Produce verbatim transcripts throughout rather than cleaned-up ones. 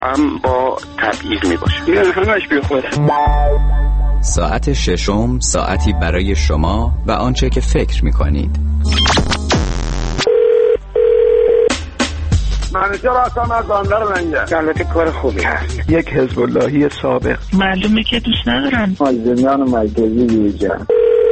هم با تبعیض می باشه. این همش بی خوده. ساعت ششم، ساعتی برای شما و آنچه که فکر می کنید. منوچه را هستم از باندر منگه. البته کار خوبی هست. یک حزب اللهی سابق. معلومه که دوست ندارن. مازدمیان مرکزی بیرجن.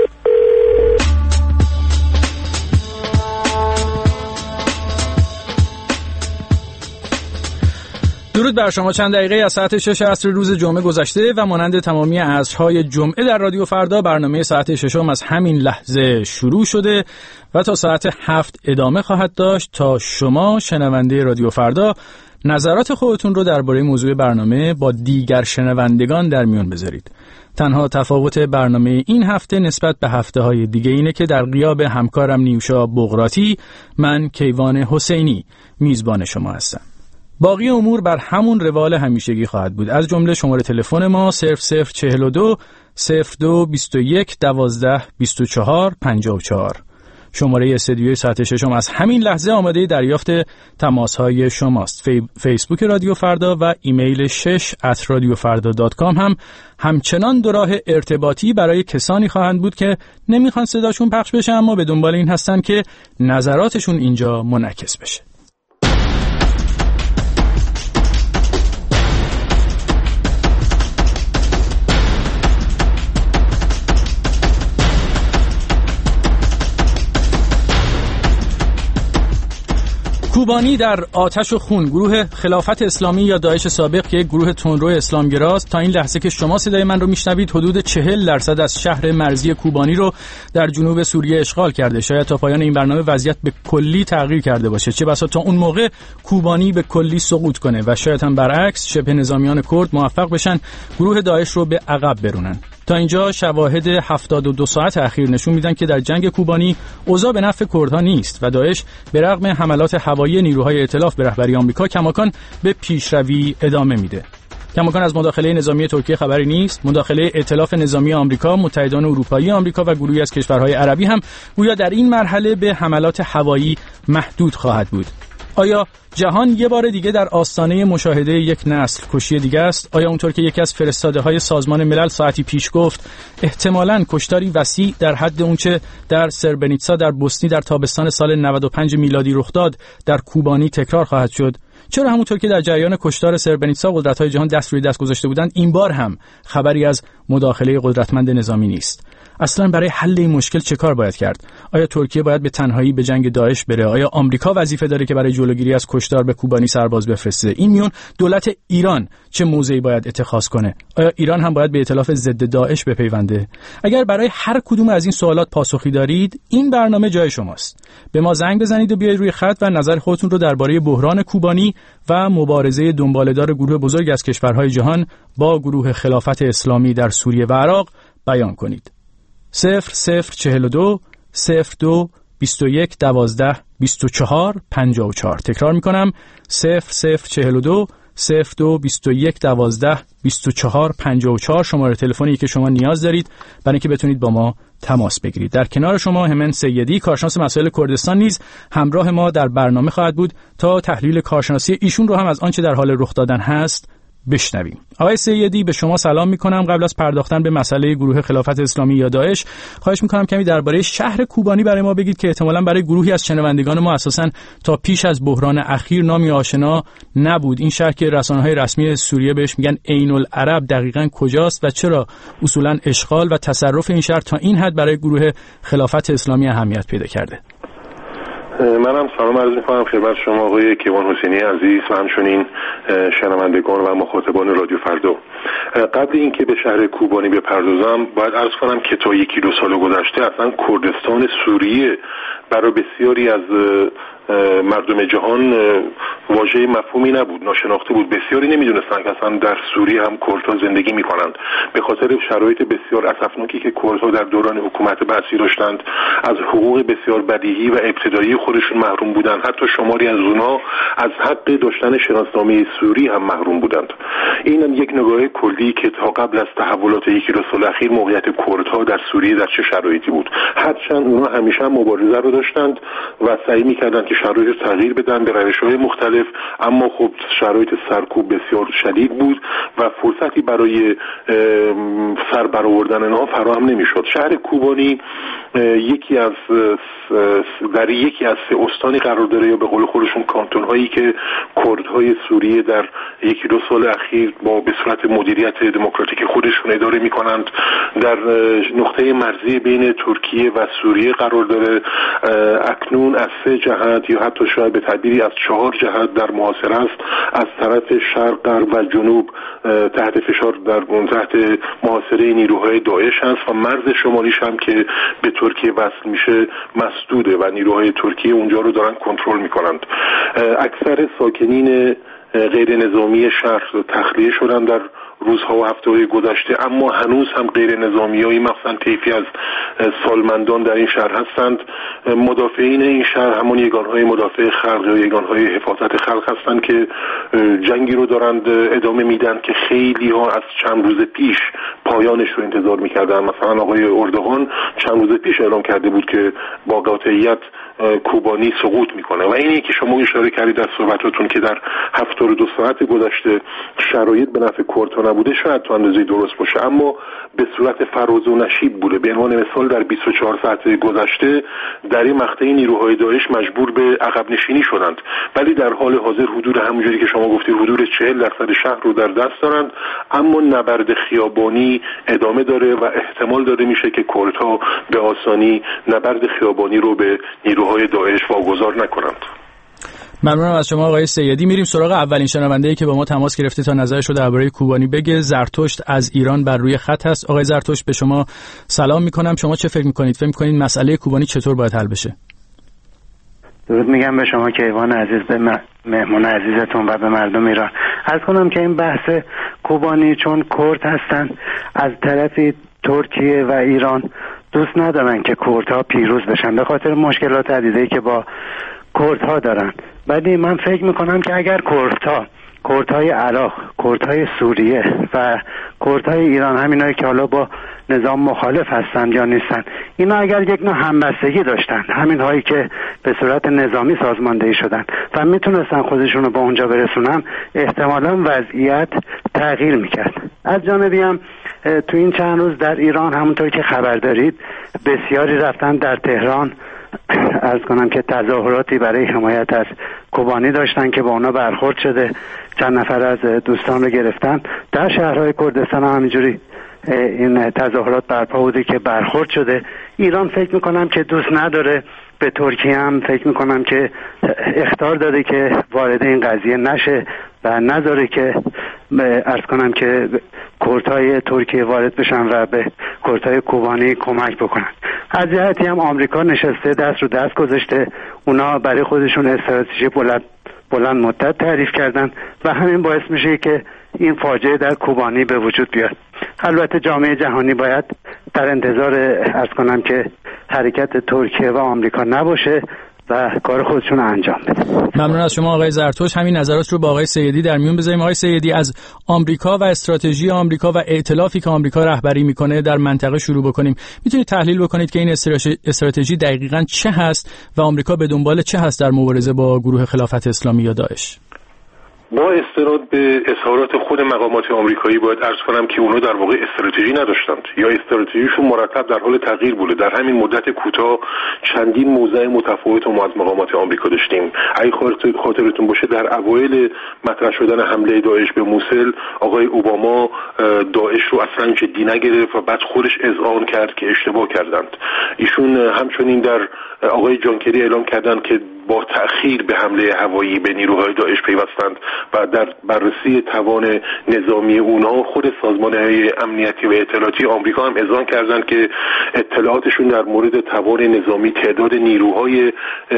درود بر شما. چند دقیقه از ساعت شش عصر روز جمعه گذشته و مانند تمامی عصرهای جمعه در رادیو فردا برنامه ساعت ششم از همین لحظه شروع شده و تا ساعت هفت ادامه خواهد داشت تا شما شنونده رادیو فردا نظرات خودتون رو درباره موضوع برنامه با دیگر شنوندگان در میون بذارید. تنها تفاوت برنامه این هفته نسبت به هفته های دیگه اینه که در غیاب همکارم نیوشا بغراتی، من کیوان حسینی میزبان شما هستم. باقی امور بر همون روال همیشگی خواهد بود، از جمله شماره تلفن ما صفر صفر چهل و دو صفر دو بیست و یک دوازده بیست و چهار پنجاه و چهار. شماره استودیوی ساعت ششم از همین لحظه آماده دریافت تماس‌های شماست. فی... فیسبوک رادیو فردا و ایمیل شش ات رادیو فردا دات کام هم همچنان دو راه ارتباطی برای کسانی خواهند بود که نمیخوان صداشون پخش بشه اما به دنبال این هستن که نظراتشون اینجا منعکس بشه. کوبانی در آتش و خون، گروه خلافت اسلامی یا داعش سابق که یک گروه تندرو اسلامگراست، تا این لحظه که شما صدای من رو میشنوید حدود چهل درصد از شهر مرزی کوبانی رو در جنوب سوریه اشغال کرده. شاید تا پایان این برنامه وضعیت به کلی تغییر کرده باشه، چه بسا تا اون موقع کوبانی به کلی سقوط کنه و شاید هم برعکس شبه نظامیان کرد موفق بشن گروه داعش رو به عقب برونن. تا اینجا شواهد هفتاد و دو ساعت اخیر نشون میدن که در جنگ کوبانی اوضاع به نفع کردها نیست و داعش به رغم حملات هوایی نیروهای ائتلاف به رهبری آمریکا کماکان به پیشروی ادامه میده. کماکان از مداخله نظامی ترکیه خبری نیست. مداخله ائتلاف نظامی آمریکا، متحدان اروپایی آمریکا و گروهی از کشورهای عربی هم گویا در این مرحله به حملات هوایی محدود خواهد بود. آیا جهان یه بار دیگه در آستانه مشاهده یک نسل کشی دیگه است؟ آیا اونطور که یکی از فرستاده‌های سازمان ملل ساعتی پیش گفت احتمالاً کشتاری وسیع در حد اونچه در سربنیتسا در بوسنی در تابستان سال نود و پنج میلادی رخ داد در کوبانی تکرار خواهد شد؟ چرا همونطور که در جریان کشتار سربنیتسا قدرت‌های جهان دست روی دست گذاشته بودند، این بار هم خبری از مداخله قدرتمند نظامی نیست؟ اصلا برای حل این مشکل چه کار باید کرد؟ آیا ترکیه باید به تنهایی به جنگ داعش بره؟ آیا آمریکا وظیفه داره که برای جلوگیری از کشتار به کوبانی سرباز بفرسته؟ این میون دولت ایران چه موضعی باید اتخاذ کنه؟ آیا ایران هم باید به ائتلاف ضد داعش بپیونده؟ اگر برای هر کدوم از این سوالات پاسخی دارید، این برنامه جای شماست. به ما زنگ بزنید و بیایید روی خط و نظر خودتون رو درباره بحران کوبانی و مبارزه دنباله‌دار گروه بزرگ از کشورهای جهان با گروه خلافت اسلامی در سوریه و عراق بیان کنید. صفر صفر چهل و دو صفر دو بیست و یک دوازده بیست و چهار پنجاه و چهار. تکرار میکنم صفر صفر چهل و دو صفر دو بیست و یک دوازده بیست و چهار پنجاه و چهار شماره تلفنی که شما نیاز دارید برای اینکه بتونید با ما تماس بگیرید. در کنار شما همن سیدی، کارشناس مسائل کردستان، نیز همراه ما در برنامه خواهد بود تا تحلیل کارشناسی ایشون رو هم از آنچه در حال رخ دادن هست بشنویم. آقای سیدی، به شما سلام میکنم. قبل از پرداختن به مسئله گروه خلافت اسلامی یا داعش، خواهش میکنم کمی درباره شهر کوبانی برای ما بگید که احتمالاً برای گروهی از شنوندگان ما اساساً تا پیش از بحران اخیر نامی آشنا نبود. این شهر که رسانه‌های رسمی سوریه بهش میگن عین العرب دقیقاً کجاست و چرا اصولاً اشغال و تصرف این شهر تا این حد برای گروه خلافت اسلامی اهمیت پیدا کرده؟ منم سلام عرض می‌کنم خدمت شما آقای کیوان حسینی عزیز و همچنین شنوندگان و مخاطبان رادیو فردا. قبل اینکه به شهر کوبانی بپردازم باید عرض کنم که تا یکی دو سال گذشته اصلا کردستان سوریه برای بسیاری از مردم جهان واژه مفهومی نبود، ناشناخته بود. بسیاری نمیدونستن که اصلا در سوریه هم کردها زندگی میکنند به خاطر شرایط بسیار اسفناکی که کردها در دوران حکومت بعثی داشتند. از حقوق بسیار بدیهی و ابتدایی خودشون محروم بودند. حتی شماری از اونها از حق داشتن شناسنامه سوری هم محروم بودند. این یک نگاه کلی که تا قبل از تحولات یکی دو سال اخیر موقعیت کردها در سوریه در چه شرایطی بود. هرچند اونها همیشه مبارزه رو داشتند و سعی می‌کردند که شرایط تغییر بدن به روش‌های مختلف، اما خب شرایط سرکوب بسیار شدید بود و فرصتی برای سر برآوردن آنها فراهم نمی‌شد. شهر کوبانی یکی از در یکی از سه استانی قرار داره یا به قول خودشون کانتون هایی که کردهای سوریه در یکی دو سال اخیر با به صورت مدیریت دموکراتیک خودشون اداره میکنند. در نقطه مرزی بین ترکیه و سوریه قرار داره. اکنون از سه جهت یا حتی شاید به تعبیری از چهار جهت در محاصره است. از طرف شرق، غرب و جنوب تحت فشار در تحت محاصره نیروهای داعش هست و مرز شمالیش هم که به ترکیه وصل میشه مسدوده و نیروهای ترکیه اونجا رو دارن کنترل میکنند. اکثر ساکنین غیر نظامی شهر تخلیه شدن در روزها و هفته‌های گذشته، اما هنوز هم غیر نظامیایی مثلا طیفی از سالمندان در این شهر هستند. مدافعین این شهر همون یگانهای مدافع خلق یا یگانهای حفاظت خلق هستند که جنگی رو دارند ادامه میدن که خیلی ها از چند روز پیش پایانش رو انتظار میکردن. مثلا آقای اردوغان چند روز پیش اعلام کرده بود که با قاطعیت کوبانی سقوط میکنه و اینی که شما اشاره کردید در صحبتاتون که در هفتاد و دو ساعت گذشته شرایط به نفع کردها نبوده، شاید تو اندازه درست باشه، اما به صورت فراز و نشیب بوده. به عنوان مثال در بیست و چهار ساعت گذشته در این مقطع نیروهای داعش مجبور به عقب نشینی شدند، ولی در حال حاضر حدود همونجوری که شما گفتید حدود چهل درصد شهر رو در دست دارند، اما نبرد خیابانی ادامه داره و احتمال داده میشه که کردها به آسانی نبرد خیابانی رو به نیروهای داعش واگذار نکنند. ممنونم از شما آقای سیدی. میریم سراغ اولین شنونده‌ای که با ما تماس گرفته تا نظرش رو درباره کوبانی بگه. زرتشت از ایران بر روی خط هست. آقای زرتشت به شما سلام میکنم. شما چه فکر میکنید؟ فکر میکنید مسئله کوبانی چطور باید حل بشه؟ درود میگم به شما کیوان عزیز، به مهمون عزیزتون و به مردم ایران. عرض کنم که این بحث کوبانی چون کرد هستن از طرفی ترکیه و ایران دوست ندارن که کردها پیروز بشن به خاطر مشکلات عدیده‌ای که با کردها دارن. ولی من فکر میکنم که اگر کردها کردهای عراق، کردهای سوریه و کردهای ایران، همینایی که حالا با نظام مخالف هستن یا نیستن، اینا اگر یک نوع همبستگی داشتن، همین هایی که به صورت نظامی سازماندهی شدن و میتونستن خودشون رو به اونجا برسونن، احتمالاً وضعیت تغییر میکرد. از جانبی هم تو این چند روز در ایران همونطور که خبر دارید بسیاری رفتن در تهران، عرض کنم که تظاهراتی برای حمایت از کوبانی داشتن که با اونا برخورد شده، چند نفر از دوستان رو گرفتن. در شهرهای کردستان هم همینجوری این تظاهرات برپا بوده که برخورد شده. ایران فکر میکنم که دوست نداره، به ترکیه هم فکر میکنم که اخطار داده که وارد این قضیه نشه و نذاره که عرض کنم که کردهای ترکیه وارد بشن و به کردهای کوبانی کمک بکنن. از جهتی هم آمریکا نشسته دست رو دست گذاشته، اونا برای خودشون استراتژی بلند بلند مدت تعریف کردن و همین باعث میشه که این فاجعه در کوبانی به وجود بیاد. البته جامعه جهانی باید در انتظار عرض کنم که حرکت ترکیه و آمریکا نباشه و کار خودشون انجام بده. ممنون از شما آقای زرتشت. همین نظرات رو با آقای سیدی در میون بذاریم. آقای سیدی، از آمریکا و استراتژی آمریکا و ائتلافی که آمریکا رهبری میکنه در منطقه شروع بکنیم. میتونید تحلیل بکنید که این استراتژی دقیقاً چه هست و آمریکا به دنبال چه هست در مبارزه با گروه خلافت اسلامی یا داعش؟ با استناد به اظهارات خود مقامات آمریکایی باید عرض کنم که اونا در واقع استراتژی نداشتند یا استراتژیشون مرتب در حال تغییر بوده. در همین مدت کوتاه چندین موضع متفاوت ما از مقامات آمریکا داشتیم. اگه خاطرتون باشه در اوایل مطرح شدن حمله داعش به موسل، آقای اوباما داعش رو اصلا جدی نگرفت و بعد خودش اذعان کرد که اشتباه کردند. ایشون همچنین در آقای جان کری اعلام کردند که با تأخیر به حمله هوایی به نیروهای داعش پیوستند و در بررسی توان نظامی اونها خود سازمان‌های امنیتی و اطلاعاتی آمریکا هم اذعان کردند که اطلاعاتشون در مورد توان نظامی تعداد نیروهای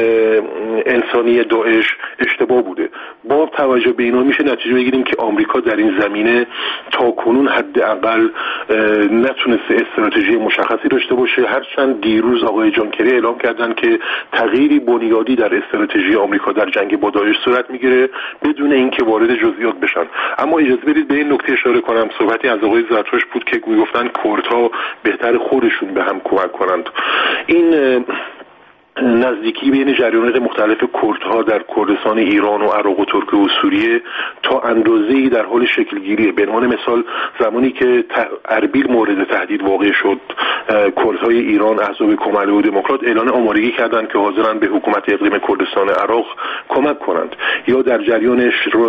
انسانی داعش اشتباه بوده. با توجه به اینا میشه نتیجه بگیریم که آمریکا در این زمینه تاکنون حداقل نتونسته استراتژی مشخصی داشته باشه، هرچند دیروز آقای جان کری اعلام کردند که تغییری بنیادی در استراتژی آمریکا در جنگ با داعش صورت میگیره بدون اینکه وارد جزئیات بشن. اما اجازه بدید به این نکته اشاره کنم، صحبتی از آقای زرتشت بود که گفتن کردها بهتر خودشون به هم کمک کنند. این نزدیکی بین جریانات مختلف کردها در کردستان ایران و عراق و ترکیه و سوریه تا اندازه‌ای در حال شکلگیریه. به عنوان مثال زمانی که اربیل مورد تهدید واقع شد، کردهای ایران احزاب کماله و دموکرات اعلان آمادگی کردند که حاضرند به حکومت اقلیم کردستان عراق کمک کنند. یا در جریان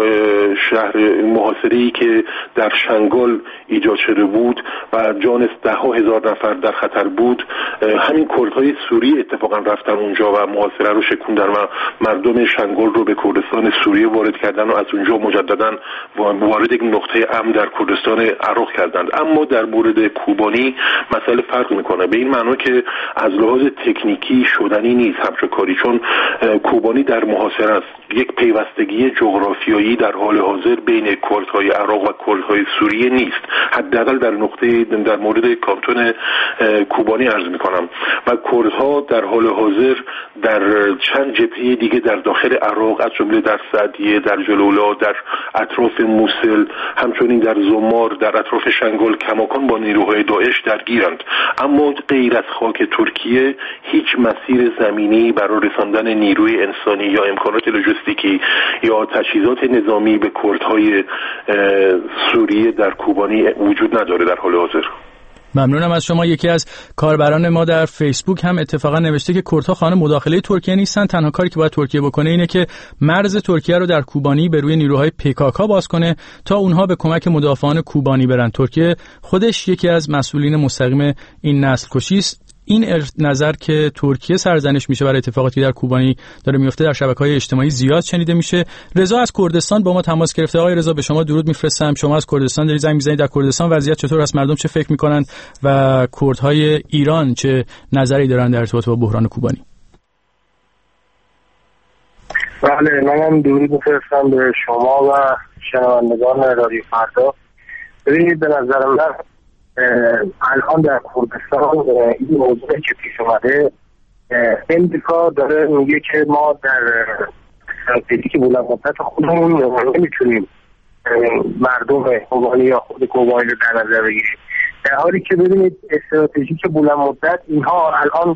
شهر محاصره‌ای که در شنگال ایجاد شده بود و جان ده ها هزار نفر در خطر بود، همین کردهای سوریه اتفاقا رفتن اونجا و محاصره رو شکوندن و مردم شنگال رو به کردستان سوریه وارد کردن و از اونجا مجددا وارد یک نقطه امن در کردستان عراق کردند. اما در مورد کوبانی مسئله فرق میکنه، به این معنا که از لحاظ تکنیکی شدنی نیست همچون کاری، چون کوبانی در محاصره است. یک پیوستگی جغرافیایی در حال حاضر بین کردهای عراق و کردهای سوریه نیست، حداقل در نقطه در مورد کانتون کوبانی عرض میکنم. و کردها در حال حاضر در چند جبهه دیگه در داخل عراق از جمله در سعدیه، در جلولا، در اطراف موصل، همچنین در زمار، در اطراف شنگال کماکان با نیروهای داعش درگیرند. اما غیر از خاک ترکیه هیچ مسیر زمینی برای رساندن نیروی انسانی یا امکانات لوجستیکی یا تجهیزات نظامی به کردهای سوریه در کوبانی وجود نداره در حال حاضر. ممنونم از شما. یکی از کاربران ما در فیسبوک هم اتفاقا نوشته که کردها خانه مداخله ترکیه نیستن، تنها کاری که باید ترکیه بکنه اینه که مرز ترکیه رو در کوبانی به روی نیروهای پیکاکا باز کنه تا اونها به کمک مدافعان کوبانی برن. ترکیه خودش یکی از مسئولین مستقیم این نسل کشی است. این نظر که ترکیه سرزنش میشه برای اتفاقاتی در کوبانی داره میفته در شبکه‌های اجتماعی زیاد شنیده میشه. رضا از کردستان با ما تماس گرفته. آقای رضا به شما درود میفرستم. شما از کردستان دارید زنگ میزنید. در کردستان وضعیت چطور است؟ مردم چه فکر میکنند و کردهای ایران چه نظری دارن در ارتباط با بحران کوبانی؟ بله، منم درود میفرستم به شما و شنوندگان رادیو فردا. ببینید به نظر من الان در کردستان این موضوعی که پیش اومده، امریکا داره میگه که ما در استراتژی بلند مدت خودمون نمیتونیم مردم کوبانی یا خود کوبانی رو در نظر بگیریم، در حالی که ببینید استراتژی که بلند مدت اینها الان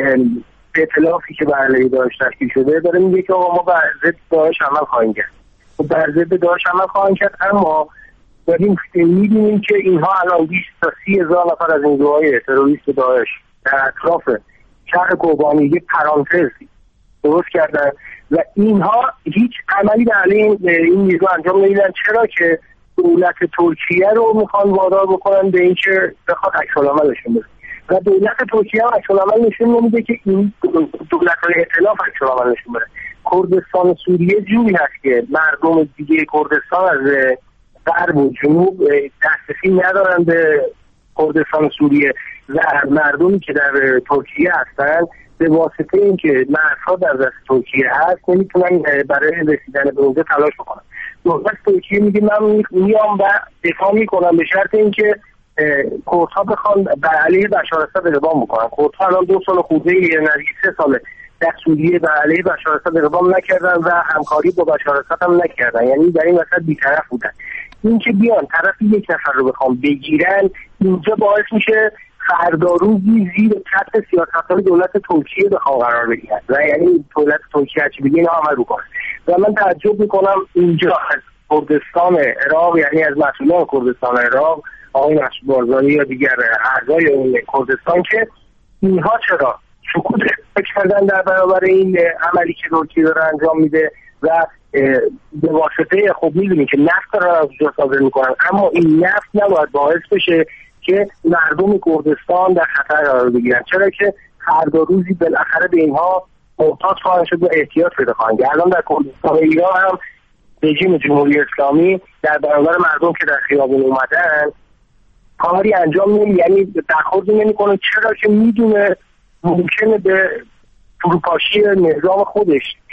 ائتلافی که بر علیه داعش تشکیل شده داره میگه که آقا ما بر ضد داعش عمل خواهیم کرد، بر ضد داعش عمل خواهیم کرد. اما داریم می‌بینیم که اینها الان بیست تا سی هزار نفر از نیروهای تروریست داعش در اطراف شهر کوبانی یک پرانتز درست کردن و اینها هیچ عملی به علیه این نیرو انجام نمیدن. چرا که دولت ترکیه رو میخوان وادار بکنن به اینکه بخواد عکس‌العمل نشون بده و دولت ترکیه هم عکس‌العمل نشون نمیده که این دولت‌های ائتلاف عکس‌العمل نشون بده. کردستان سوریه جوری هست که مردم دیگه کردستان از غرب و جنوب دسترسی ندارن به کردستان سوریه و مردمی که در ترکیه هستن به واسطه اینکه مرزها در دست ترکیه هست نمیتونن برای رسیدن به اونجا تلاش بکنن. دولت ترکیه میگه من میام و دفاع میکنم به شرط اینکه کردها بخوان بر علیه بشار اسد اقدام بکنن. کردها الان دو سال خورده نزدیک سه ساله در سوریه بر علیه بشار اسد اقدام نکردن و همکاری با بشار اسد هم نکردن، یعنی در این وسط بی‌طرف بودن. این که بیان طرف یک نفر رو بخوام بگیرن اینجا باعث میشه فردا روزی زیر چتر سیاست‌های دولت ترکیه بخوام قرار بگیرن و یعنی دولت ترکیه چی بگه اینا عمل بکنه. و من تعجب میکنم اینجا از کردستان عراق، یعنی از مسئولان کردستان عراق، آقای مسعود بارزانی یا دیگر اعضای اون کردستان، که اینها چرا سکوت کردن در برابر این عملی که ترکیه داره انجام میده و به واسطه خب میدونیم که نفت را از اونجا صادر میکنن، اما این نفت نباید باعث بشه که مردم کردستان در خطر قرار بگیرن، چرا که فردا روزی بالاخره به اینها محتاج خواهند شد و احتیاط پیدا خواهند کرد. الان در کردستان ایران هم رژیم جمهوری اسلامی در برابر مردم که در خیابون اومدن کاری انجام نمی یعنی برخورد نمیکنه، چرا که میدونه ممکنه به فروپاشی نظام خودش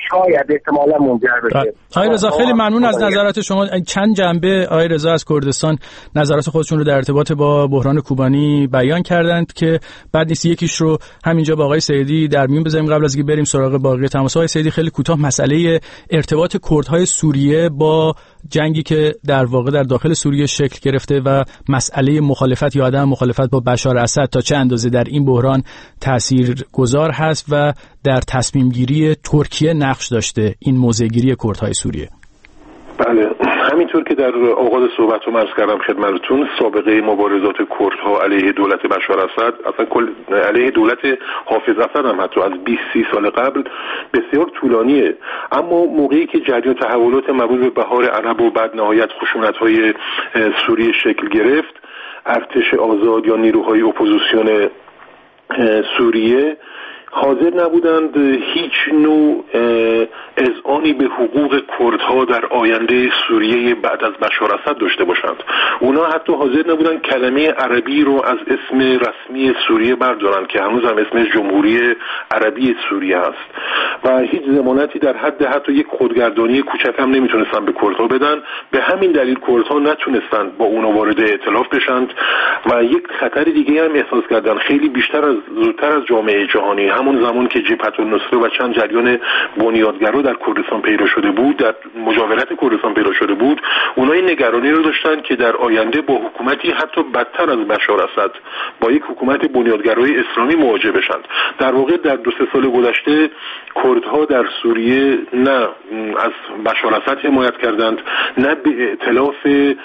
شاید احتمالا منجر بشه. آقای رضا خیلی ممنون از نظرات شما. چند جنبه آقای رضا از کردستان نظرات خودشون رو در ارتباط با بحران کوبانی بیان کردند که بعد نیست یکیش رو همینجا با آقای سیدی در میون بذاریم قبل از اینکه بریم سراغ باقی تماس. آقای سیدی خیلی کوتاه مسئله ارتباط کردهای سوریه با جنگی که در واقع در داخل سوریه شکل گرفته و مسئله مخالفت یا عدم مخالفت با بشار اسد تا چه اندازه در این بحران تاثیرگذار هست و در تصمیم گیری ترکیه نقش داشته این موضع‌گیری کردهای سوریه. بله، همینطور که در آغاز صحبت رو عرض کردم خدمتتون، سابقه مبارزات کردها علیه دولت بشار اسد، اصلا کل علیه دولت حافظ اسد هم حتی از بیست سی سال قبل بسیار طولانیه. اما موقعی که جریان تحولات مربوط به بهار عرب و بعد نهایت خشونت‌های سوریه شکل گرفت، ارتش آزاد یا نیروهای اپوزیسیون سوریه حاضر نبودند هیچ نوع اذعانی به حقوق کردها در آینده سوریه بعد از بشار اسد داشته باشند. اونا حتی حاضر نبودند کلمه عربی رو از اسم رسمی سوریه بردارند که هنوز هم اسمش جمهوری عربی سوریه است و هیچ ضمانتی در حد حتی یک خودگردانی کوچک هم نمیتونستن به کردها بدن. به همین دلیل کردها نتونستن با اونا وارد ائتلاف بشن و یک خطر دیگه هم احساس کردن، خیلی بیشتر از زودتر از جامعه جهانی، همون زمان که جبهت النصره و چند جریان بنیادگرا در کردستان پیدا شده بود، در مجاورت کردستان پیدا شده بود، اونها این نگرانی رو داشتن که در آینده با حکومتی حتی بدتر از بشار اسد، با یک حکومت بنیادگرای اسلامی مواجه بشن. در واقع در دو سه سال گذشته کردها در سوریه نه از بشار اسد حمایت کردند، نه به ائتلاف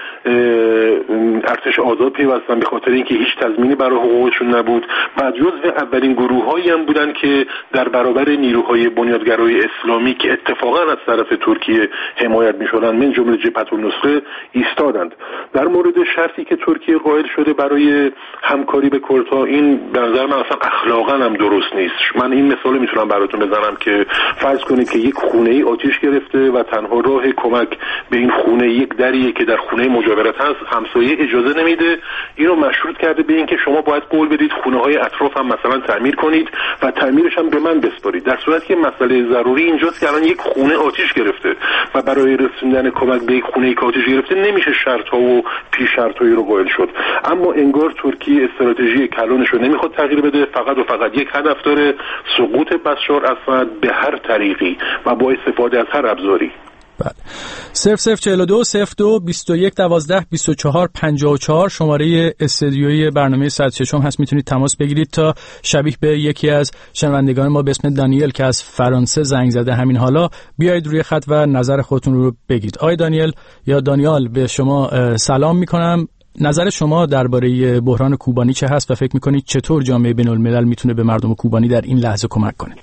ارتش آزاد پیوستن، به خاطر اینکه هیچ تضمینی برای حقوقشون نبود و جزو اولین گروه‌هایی هم بودن که در برابر نیروهای بنیادگرای اسلامی که اتفاقا از طرف ترکیه حمایت می‌شدند، من جمله جبهت النصره، ایستادند. در مورد شرطی که ترکیه قائل شده برای همکاری به کردها، این به نظر من اصلا اخلاقا هم درست نیست. من این مثال میتونم براتون بزنم که فرض کنید که یک خونه‌ای آتش گرفته و تنها راه کمک به این خونه یک دریه که در خونه مجاورت هست، همسایه اجازه نمیده، اینو مشروط کرده به اینکه شما باید قول بدید خونه‌های اطراف هم مثلا تعمیر کنید و تعمیرش هم به من بسپارید. در صورتی که مسئله ضروری اینجاست که الان یک خونه آتش گرفته و برای رسوندن کمک به یک خونه که آتش گرفته نمیشه شرط‌ها و پیش شرط‌هایی رو قائل شد. اما انگار ترکیه استراتژی کلانش رو نمیخواد تغییر بده، فقط و فقط یک هدف داره، سقوط بشار اسد به هر طریقی و با استفاده از هر ابزاری. بله. صفر صفر چهل و دو صفر دو بیست و یک دوازده بیست و چهار پنجاه و چهار شماره استودیویی برنامه صد و شش هست، میتونید تماس بگیرید تا شبیه به یکی از شنوندگان ما به اسم دانیل که از فرانسه زنگ زده همین حالا بیایید روی خط و نظر خودتون رو بگید. آقای دانیل یا دانیال، به شما سلام میکنم. نظر شما درباره بحران کوبانی چه هست و فکر میکنید چطور جامعه بین‌الملل میتونه به مردم کوبانی در این لحظه کمک کنه؟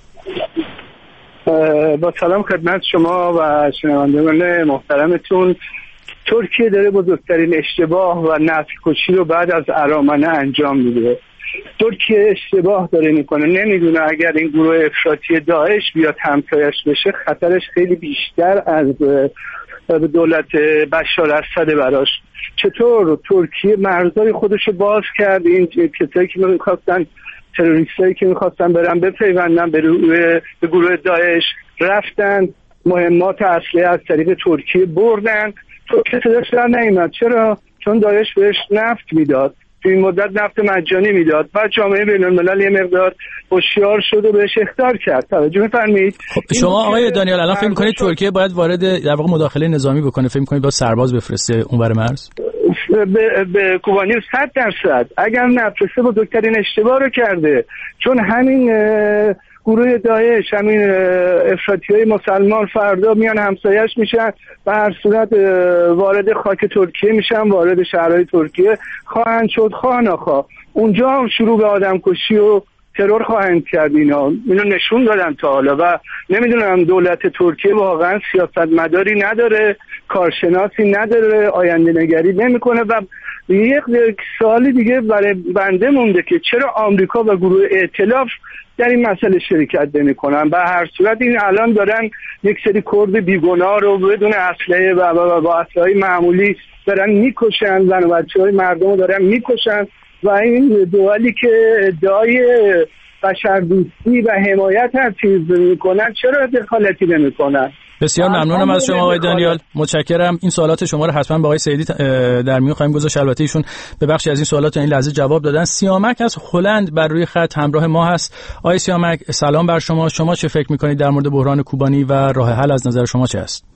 با سلام خدمت شما و شنوندگان محترمتون. ترکیه داره بزرگترین اشتباه و نسل کشی رو بعد از ارامنه انجام میده. ترکیه اشتباه داره میکنه، نمیدونه اگر این گروه افراطی داعش بیاد همسایش بشه خطرش خیلی بیشتر از دولت بشار اسد براش. چطور ترکیه مرزهای خودشو باز کرد؟ این کسایی که میخواستن، تروریستایی که میخواستن برن بپیوندن به, به گروه داعش، رفتن مهمات اصلی از طریق ترکیه بردن. ترکیه صداش در نیامد. چرا؟ چون داعش بهش نفت میداد، تو این مدت نفت مجانی میداد. بعد جامعه بین‌الملل یه مقدار هوشیار شد و بهش اخطار کرد. توجه می‌فرمایید؟ خب شما آقای دانیال الان فکر می‌کنید ترکیه باید وارد در واقع مداخله نظامی بکنه؟ فکر می‌کنید با سرباز بفرسته اونور مرز؟ به, به کوبانی صد درصد اگر نفرسته بزرگترین اشتباه رو کرده، چون همین گروه داعش، همین افراطیای مسلمان فردا میان همسایش میشن و هر صورت وارد خاک ترکیه میشن، وارد شهرهای ترکیه خواهند شد، خواه نخواه. اونجا هم شروع به آدم کشی و ترور خواهند کرد. اینا اینو نشون دادن تا حالا و نمیدونم دولت ترکیه واقعا سیاستمداری نداره، کارشناسی نداره، آینده نگری نمیکنه. و یک سوالی دیگه برای بنده مونده که چرا آمریکا و گروه ائتلاف در این مسئله شرکت نمی‌کنن؟ به هر صورت این الان دارن یک سری کرد بیگناه رو بدون اسلحه و با اسلحه معمولی دارن میکشن، زن و بچه‌های مردم رو دارن میکشن و این دوالی که ادعای بشردوستی و حمایت از چیز میکنن چرا دخالتی نمیکنن؟ بسیار ممنونم از شما آقای دانیال، متشکرم. این سوالات شما رو حتما با آقای سیدی در میون خواهیم گذاشت. البته ایشون به بخشی از این سوالات این لحظه جواب دادن. سیامک از هلند بر روی خط همراه ما هست. آقای سیامک سلام بر شما. شما چه فکر میکنید در مورد بحران کوبانی و راه حل از نظر شما چه است؟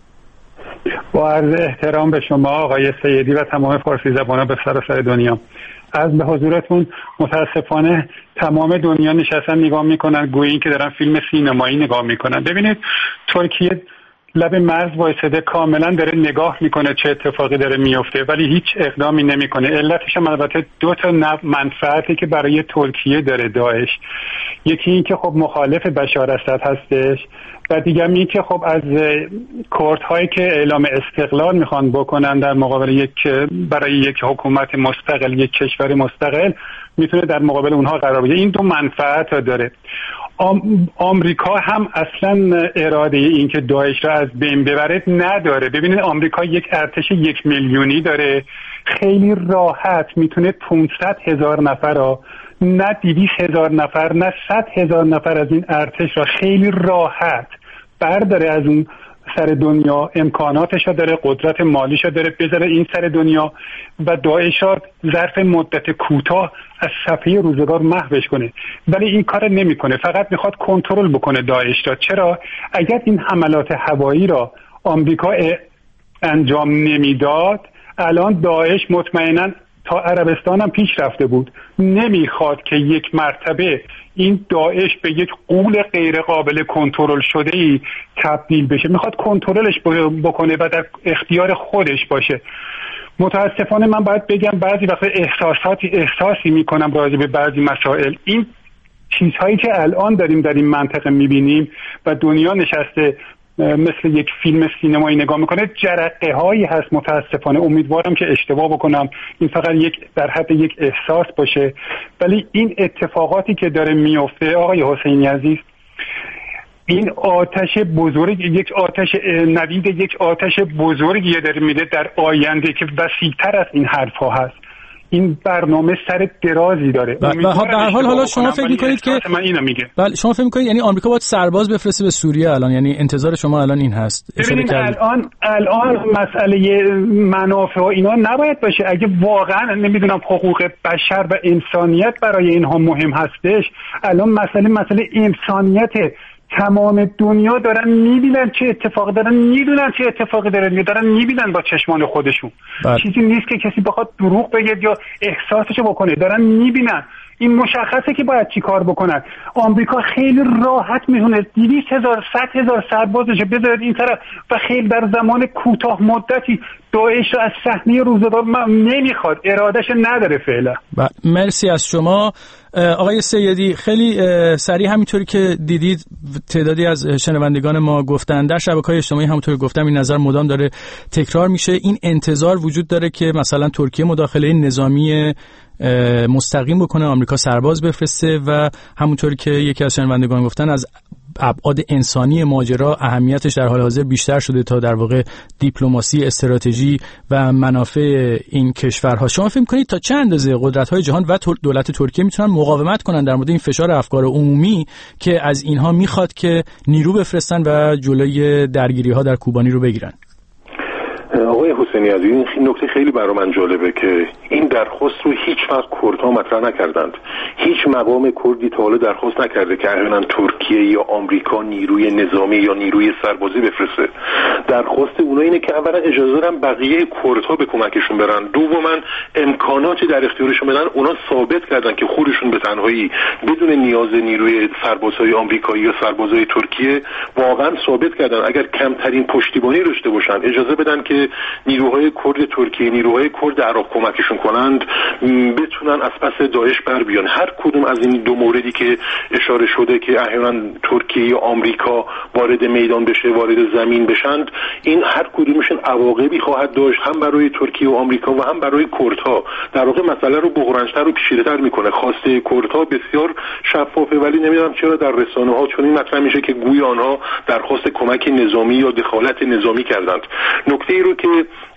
با عرض احترام به شما آقای سیدی و تمام فارسی زبانان به سراسر دنیا، از به حضورتون متاسفانه تمام دنیا نشستن نگاه میکنن گویی که دارن فیلم سینمایی نگاه میکنن. ببینید ترکیه لب مرز وایساده کاملا داره نگاه میکنه چه اتفاقی داره میفته ولی هیچ اقدامی نمیکنه. علتش هم البته دو تا منفعتی که برای ترکیه داره داعش. یکی این که خب مخالف بشار اسد هستش و دیگه این که خب از کردهایی که اعلام استقلال میخوان بکنن در مقابل یک برای یک حکومت مستقل، یک کشور مستقل، میتونه در مقابل اونها قرار بگیره. این دو منفعت داره. آم، آمریکا هم اصلا اراده این که داعش را از بین ببره نداره. ببینید آمریکا یک ارتش یک میلیونی داره، خیلی راحت میتونه پانصد هزار نفر را، نه دویست هزار نفر نه صد هزار نفر از این ارتش را خیلی راحت برداره از اون سر دنیا، امکاناتش را داره، قدرت مالیش را داره بذاره این سر دنیا و داعش را ظرف مدت کوتاه از صفحه روزگار محوش کنه. ولی این کار نمیکنه، فقط میخواد کنترل بکنه داعش را. چرا؟ اگر این حملات هوایی را آمریکا انجام نمیداد الان داعش مطمئنا تا عربستان هم پیش رفته بود. نمیخواد که یک مرتبه این داعش به یک غول غیر قابل کنترل شده ای تبدیل بشه. میخواد کنترلش بکنه و در اختیار خودش باشه. متاسفانه من باید بگم بعضی وقت احساساتی احساسی میکنم راجع به بعضی مسائل. این چیزهایی که الان داریم در این منطقه میبینیم و دنیا نشسته مثل یک فیلم سینمایی نگاه میکنه، جرقه هایی هست. متاسفانه امیدوارم که اشتباه بکنم، این فقط یک در حد یک احساس باشه، ولی این اتفاقاتی که داره میفته آقای حسینی عزیز، این آتش بزرگ، یک آتش نوید، یک آتش بزرگی داره میده در آینده که وسیع‌تر از این حرفا هست. این برنامه سر درازی داره. به هر حال حالا شما فکر می‌کنید که من اینو میگه. بله شما فکر می‌کنید یعنی آمریکا باید سرباز بفرسته به سوریه الان، یعنی انتظار شما الان این هست؟ ببینید الان الان مسئله منافع و اینا نباید باشه. اگه واقعا نمیدونم حقوق بشر و انسانیت برای اینها مهم هستش، الان مسئله مسئله انسانیت. تمام دنیا دارن میبینن چه اتفاقی دارن، میدونن چه اتفاقی دارن، دارن میبینن با چشمان خودشون. بله. چیزی نیست که کسی بخواد دروغ بگه یا احساسشو بکنه، دارن میبینن. این مشخصه که باید چی کار بکنن. آمریکا خیلی راحت میتونه دویست هزار صد هزار سربازش بذارد این طرف و خیلی در زمان کوتاه مدتی داعش رو از صحنه روزگار نمیخواد، ارادهش نداره فعلا. مرسی از شما آقای سیدی. خیلی سریع همینطوری که دیدید تعدادی از شنوندگان ما گفتن، در شبکه‌های اجتماعی همونطوری گفتم این نظر مدام داره تکرار میشه. این انتظار وجود داره که مثلا ترکیه مداخله نظامی مستقیم بکنه، آمریکا سرباز بفرسته و همونطوری که یکی از شنوندگان گفتن از ابعاد انسانی ماجرا اهمیتش در حال حاضر بیشتر شده تا در واقع دیپلماسی، استراتژی و منافع این کشورها. شما فکر می‌کنید تا چه اندازه قدرت‌های جهان و دولت ترکیه میتونن مقاومت کنن در مورد این فشار افکار عمومی که از اینها میخواد که نیرو بفرستن و جلوی درگیری‌ها در کوبانی رو بگیرن؟ آقای حسینی عزیز، این نکته خیلی برای من جالبه که این درخواست رو هیچ وقت کردها مطرح نکردند. هیچ مقام کردی تا حالا درخواست نکرده که احیانا ترکیه یا آمریکا نیروی نظامی یا نیروی سربازی بفرسته. درخواست اونها اینه که اولا اجازه بدن بقیه کردها به کمکشون برن، دوما امکاناتی در اختیارشون بدن. اونا ثابت کردن که خودشون به تنهایی بدون نیاز نیروی سربازهای آمریکایی یا سربازهای ترکیه واقعا ثابت کردن اگر کمترین پشتیبانی داشته باشن، اجازه بدن که نیروهای کرد ترکیه، نیروهای کرد عراق کمکشون کنند، بتونن از پس داعش بر بیان. هر کدوم از این دو موردی که اشاره شده که احیانا ترکیه یا آمریکا وارد میدان بشه، وارد زمین بشند، این هر کدومشون عواقبی خواهد داشت هم برای ترکیه و آمریکا و هم برای کردها. در واقع مسئله رو بحران‌تر و پیچیده‌تر میکنه. خواسته کردها بسیار شفافه، ولی نمیدونم چرا در رسانه‌ها چون این مطرح میشه که گویا آنها درخواست کمک نظامی یا دخالت نظامی کردند. نکته ای رو که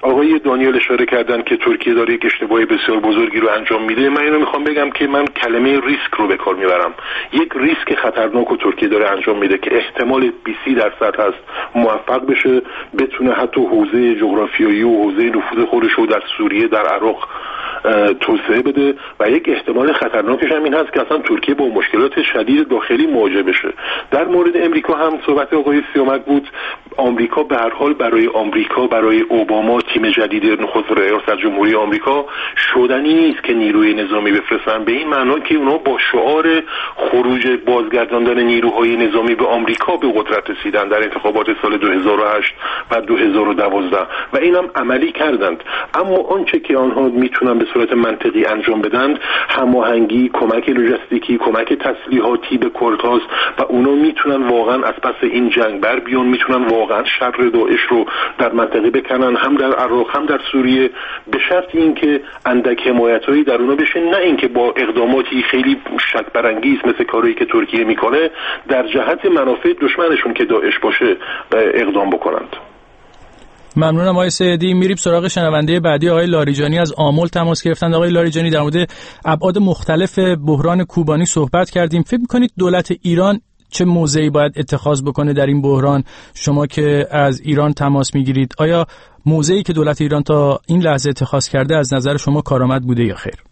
آقای دانیال اشاره کردن که ترکیه داره یک اشتباه بسیار بزرگی رو انجام میده. من اینو میخوام بگم که من کلمه ریسک رو به کار میبرم. یک ریسک خطرناک رو ترکیه داره انجام میده که احتمال بیست درصد هست موفق بشه بتونه حتی حوزه جغرافیایی و حوزه نفوذ خودش رو در سوریه، در عراق توسعه بده و یک احتمال خطرناکش هم این هست که اصلا ترکیه با مشکلات شدید داخلی مواجه بشه. در مورد امریکا هم صحبت آقای سیامک بود. آمریکا به هر حال برای آمریکا، برای اوباما، تیم جدید نخست ریاست جمهوری آمریکا شدنی نیست که نیروی نظامی بفرستن، به این معنا که اونا با شعار خروج بازگرداندن نیروهای نظامی به آمریکا به قدرت رسیدن در انتخابات سال دو هزار و هشت و دو هزار و دوازده و اینم عملی کردند. اما آنچه که آنها میتونن به صورت منطقی انجام بدن هماهنگی، کمک لوجستیکی، کمک تسلیحاتی به کردهاست و اونا میتونن واقعا از پس این جنگ بر بیان، میتونن واقعا شر داعش رو در منطقه بکنن، هم در عراق هم در سوریه، به شرط اینکه اندک حمایتایی در اونا بشه، نه اینکه با اقداماتی خیلی شک برانگیز مثل کاری که ترکیه میکنه در جهت منافع دشمنشون که داعش باشه اقدام بکنند. ممنونم آقای سیدی. میریم سراغ شنونده بعدی آقای لاریجانی از آمل تماس گرفتند. آقای لاریجانی، در مورد ابعاد مختلف بحران کوبانی صحبت کردیم. فکر می‌کنید دولت ایران چه موضعی باید اتخاذ بکنه در این بحران؟ شما که از ایران تماس میگیرید، آیا موضعی که دولت ایران تا این لحظه اتخاذ کرده از نظر شما کارآمد بوده یا خیر؟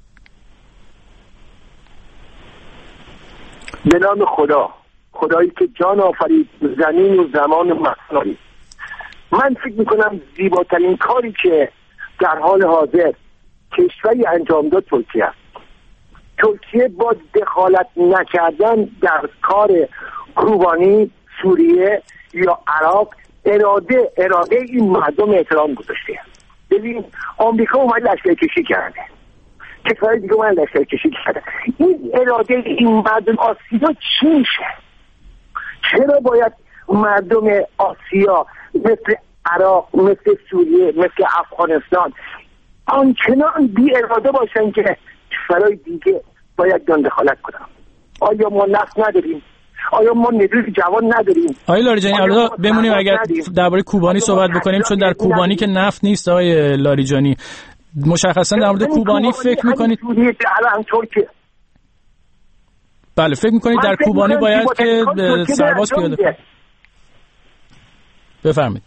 به نام خدا، خدایی که جان آفرید، زمین و زمان و مکان. من فکر میکنم زیباترین کاری که در حال حاضر کشوری انجام داد ترکیه است. ترکیه با دخالت نکردن در کار کوبانی، سوریه یا عراق اراده اراده این مردم احترام گذاشته. ببین آمریکا اومد لشکرکشی کرده، کشورهای دیگه اومد لشکرکشی کرده. این اراده این مردم آسیا چی میشه؟ چرا باید مردم آسیا مثل عراق، مثل سوریه، مثل افغانستان آنچنان بی اراده باشن که کشورهای دیگه باید جان دخالت کنن؟ آیا ما نفت نداریم؟ آیا ما نیروی جوان نداریم؟ آقای لاریجانی، حالا بمونیم اگر درباره کوبانی صحبت بکنیم، چون در کوبانی که نفت نیست آقای لاریجانی. مشخصا در مورد کوبانی فکر میکنید بله فکر میکنید در کوبانی باید که سرباز پیاده کنه؟ بفرمایید.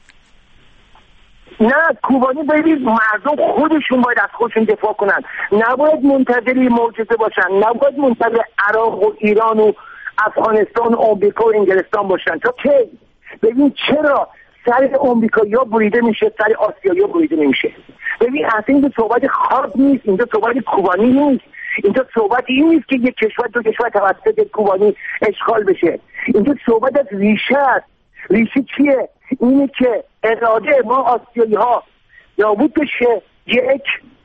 نه، کوبانی باید مردم خودشون باید از خودشون دفاع کنن، نباید منتظری معجزه باشن، نباید منتظر عراق و ایران و افغانستان و آمریکا و انگلستان باشن. تا که ببین چرا سر آمریکایی‌ها بریده میشه، سر آسیایی‌ها بریده نمیشه؟ ببین اصلا اینجا صحبت خواب نیست، اینجا صحبت کوبانی نیست، اینجا صحبت این نیست که یک کشور دو کشور توسط کوبانی اشغال بشه. اینجا صحبت از ریشه است. ریشه چیه؟ اینه که اراده ما آسیایی ها نابود بشه. یک،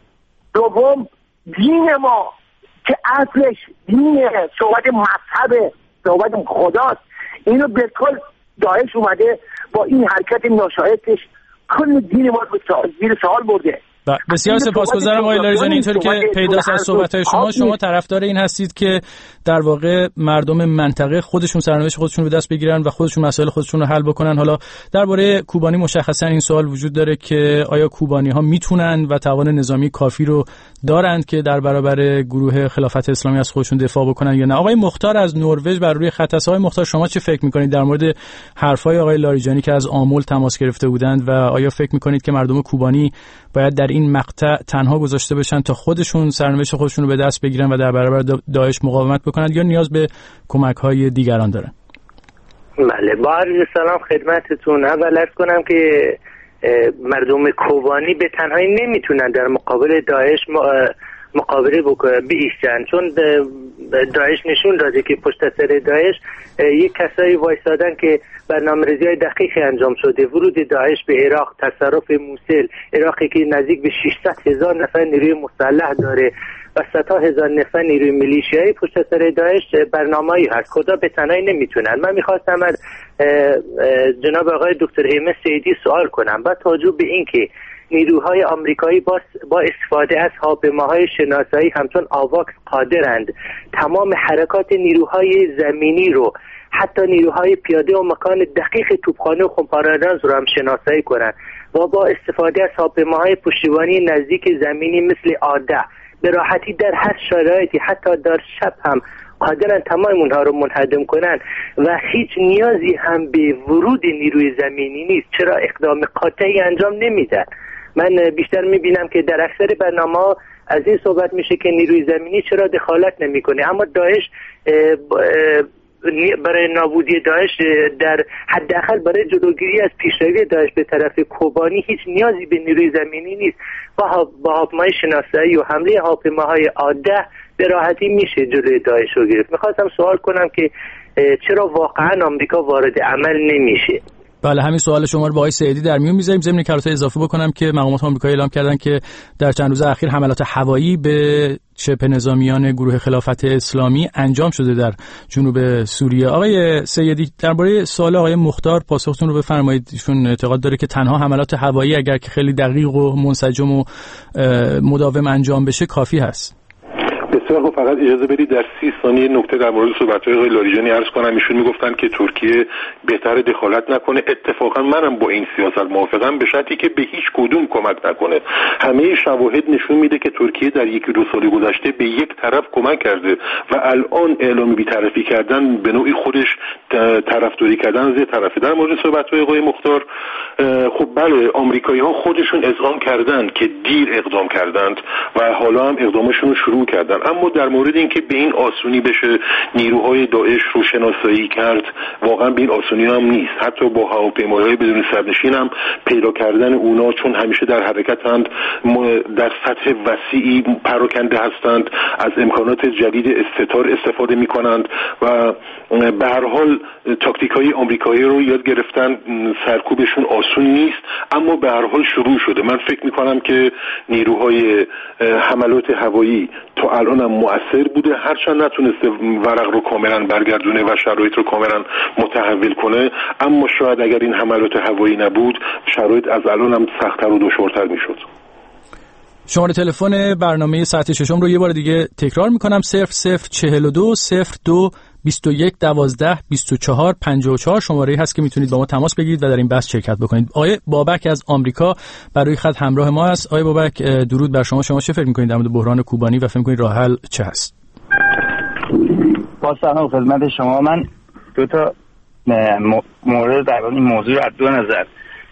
دوم دین ما که اصلش دین صحبت مذهب، صحبت خداست، اینو به کل داعش اومده با این حرکت ناشایستش کل دین ما رو زیر سوال برده. بسیار سپاسگزارم آقای لاریجانی. اینطوری که پیداست از صحبت‌های شما، شما طرفدار این هستید که در واقع مردم منطقه خودشون سرنوشت خودشون رو به دست بگیرن و خودشون مسائل خودشون رو حل بکنن. حالا درباره کوبانی مشخصا این سوال وجود داره که آیا کوبانی‌ها میتونن و توان نظامی کافی رو دارند که در برابر گروه خلافت اسلامی از خودشون دفاع بکنن یا نه؟ آقای مختار از نروژ بر روی خط است. آقای مختار، شما چه فکر می‌کنید در مورد حرفای آقای لاریجانی که از آمل تماس گرفته بودند و آیا فکر می‌کنید که مردم کوبانی باید در این مقطع تنها گذاشته بشن تا خودشون سرنوشت خودشون رو به دست بگیرن و در برابر داعش مقاومت بکنن یا نیاز به کمک‌های دیگران دارن؟ بله، با عرض سلام خدمتتون. اول عرض کنم که مردم کوبانی به تنهایی نمیتونن در مقابل داعش مقابله بکنن بیستن، چون داعش نشون داده که پشت سر داعش یک کسایی وایسادن که برنامه‌ریزی‌های دقیقی انجام شده. ورود داعش به عراق، تصرف موصل، عراقی که نزدیک به ششصد هزار نفر نیروی مسلح داره و صد هزار نفر نیروی میلیشیایی پشت سر داعش برنامه‌ای هست. خدا به تنهایی نمیتونن. من میخواستم از جناب آقای دکتر ایمن سیدی سوال کنم با توجه به اینکه نیروهای آمریکایی با, با استفاده از هواپیماهای شناسایی همچون آواکس قادرند تمام حرکات نیروهای زمینی رو، حتی نیروهای پیاده و مکان دقیق توپخانه و خمپاره‌انداز رو هم شناسایی کنند و با استفاده از هواپیماهای پشتیبانی نزدیک زمینی مثل عاده به راحتی در هر شرایطی حتی در شب هم قادرن تمام اونها رو منهدم کنن و هیچ نیازی هم به ورود نیروی زمینی نیست. چرا اقدام قاطعی انجام نمیدن؟ من بیشتر میبینم که در اکثر برنامه‌ها از این صحبت میشه که نیروی زمینی چرا دخالت نمیکنه، اما داعش برای نابودی داعش در حداقل برای جلوگیری از پیشروی داعش به طرف کوبانی هیچ نیازی به نیروی زمینی نیست. با با هواپیمای شناسایی و حمله هواپیماهای عاده به راحتی میشه جلوی داعش رو گرفت. میخواستم سوال کنم که چرا واقعا آمریکا وارد عمل نمیشه؟ بله، همین سوال شما رو با آقای سعیدی در میون میذاریم. ضمن اینکه البته اضافه بکنم که مقامات آمریکایی اعلام کردن که در چند روز اخیر حملات هوایی به شبه نظامیان گروه خلافت اسلامی انجام شده در جنوب سوریه. آقای سعیدی، درباره سوال آقای مختار پاسختون رو بفرمایید. ایشون اعتقاد داره که تنها حملات هوایی اگر که خیلی دقیق و منسجم و مداوم انجام بشه کافی هست. بسیار خوب، فقط اجازه بدید در سی ثانیه نکته در مورد صحبت‌های آقای لاریجانی عرض کنم. ایشون میگفتن که ترکیه بهتر دخالت نکنه. اتفاقا منم با این سیاست موافقم، به شرطی که به هیچ کدوم کمک نکنه. همه شواهد نشون میده که ترکیه در یکی دو سال گذشته به یک طرف کمک کرده و الان اعلام بی‌طرفی کردن به نوعی خودش طرفداری کردن از طرفه. در مورد صحبت‌های آقای مختار، خب بله، آمریکایی‌ها خودشون اذعان کردن که دیر اقدام کردند و حالا هم اقدامشون رو شروع کردن، اما در مورد اینکه به این آسونی بشه نیروهای داعش رو شناسایی کرد، واقعا به این آسونی هم نیست. حتی با هواپیماهای بدون سرنشین هم پیدا کردن اونا، چون همیشه در حرکتند، در سطح وسیعی پراکنده هستند، از امکانات جدید استتار استفاده میکنند و به هر حال تاکتیکای آمریکایی رو یاد گرفتن. سرکوبشون آسون نیست، اما به هر حال شروع شده. من فکر میکنم که نیروهای حملات هوایی تا الان هم مؤثر بوده، هرچند نتونسته ورق رو کاملا برگردونه و شرایط رو کاملا متحول کنه، اما شاید اگر این حملات هوایی نبود شرایط از الان هم سخت‌تر و دشوارتر میشد. شماره تلفن برنامه ساعت ششم رو یه بار دیگه تکرار میکنم: صفر صفر چهل و دو صفر دو بیست و یک دوازده بیست و چهار پنجاه و چهار. شماره‌ای هست که میتونید با ما تماس بگیرید و در این بحث شرکت بکنید. آقای بابک از آمریکا برای خط همراه ما است. آقای بابک، درود بر شما. شما چه فکر میکنید در مورد بحران کوبانی و فکر میکنید راه حل چه هست؟ با سلام خدمت شما. من دو تا مورد در این موضوع رو از دو نظر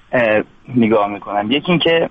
نگاه میکنم. یکی این که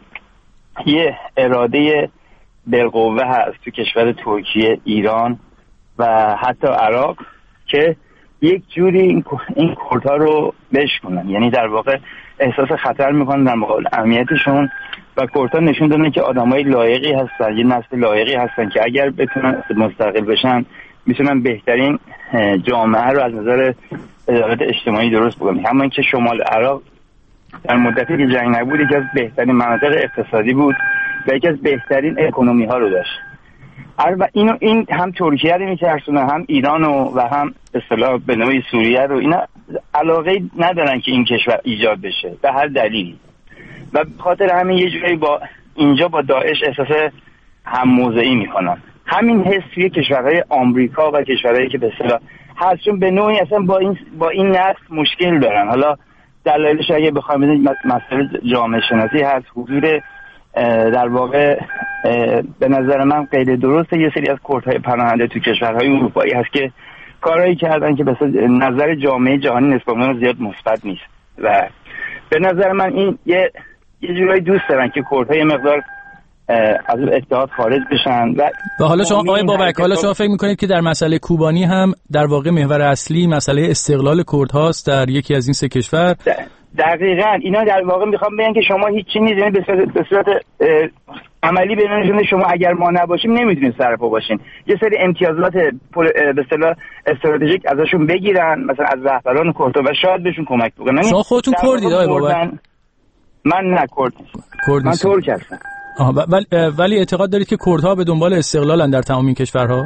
یه اراده بالقوه هست تو کشور ترکیه، ایران و حتی عراق که یک جوری این این کردها رو بشکنن، یعنی در واقع احساس خطر میکنن در مقابل امنیتشون و کردها نشون دادن که آدمای لایقی هستن، یه نسل لایقی هستن که اگر بتونن مستقل بشن میتونن بهترین جامعه رو از نظر عدالت اجتماعی درست بکنن. همون که شمال عراق در مدتی که جنگ نبود یکی از بهترین مناطق اقتصادی بود و یکی از بهترین اکونومی ها رو داشت. البته اینو این هم ترکیه رو میترسونه، هم ایران و هم به اصطلاح به نوعی سوریه رو. اینا علاقه ندارن که این کشور ایجاد بشه به هر دلیلی و خاطر همین یه جوری با اینجا با داعش احساس هم موضعی میکنن. همین حس توی کشورهای آمریکا و کشورهایی که به اصطلاح هست، چون به نوعی اصلا با این با این نسل مشکل دارن. حالا دلایلش اگه بخوایم ببینیم مسئله جامعه شناسی هست، حضور در واقع به نظر من غیر درسته یه سری از کردهای پناهنده تو کشورهای اروپایی هست که کارهایی کردن که به نظر جامعه جهانی نسبت اون زیاد مثبت نیست و به نظر من این یه یه جورایی دوست دارن که کردها یه مقدار از اتحاد خارج بشن. و, و حالا شما آقای بابک، حالا شما فکر میکنید که در مسئله کوبانی هم در واقع محور اصلی مسئله استقلال کردهاست در یکی از این سه کشور؟ دقیقاً اینا در واقع میخوام بگن که شما هیچ چیزی نیست، یعنی به صورت عملی بینشون شما اگر ما نباشیم نمیتونید سرپا باشین. یه سری امتیازات به اصطلاح استراتژیک ازشون بگیرن، مثلا از رهبران کردها، و شاید بهشون کمک بکنن. شما خودتون کردید آقای بابک؟ من نه کرد نیستم، من ترک هستم. آها، ولی ولی اعتقاد دارید که کردها به دنبال استقلالن در تمام این کشورها؟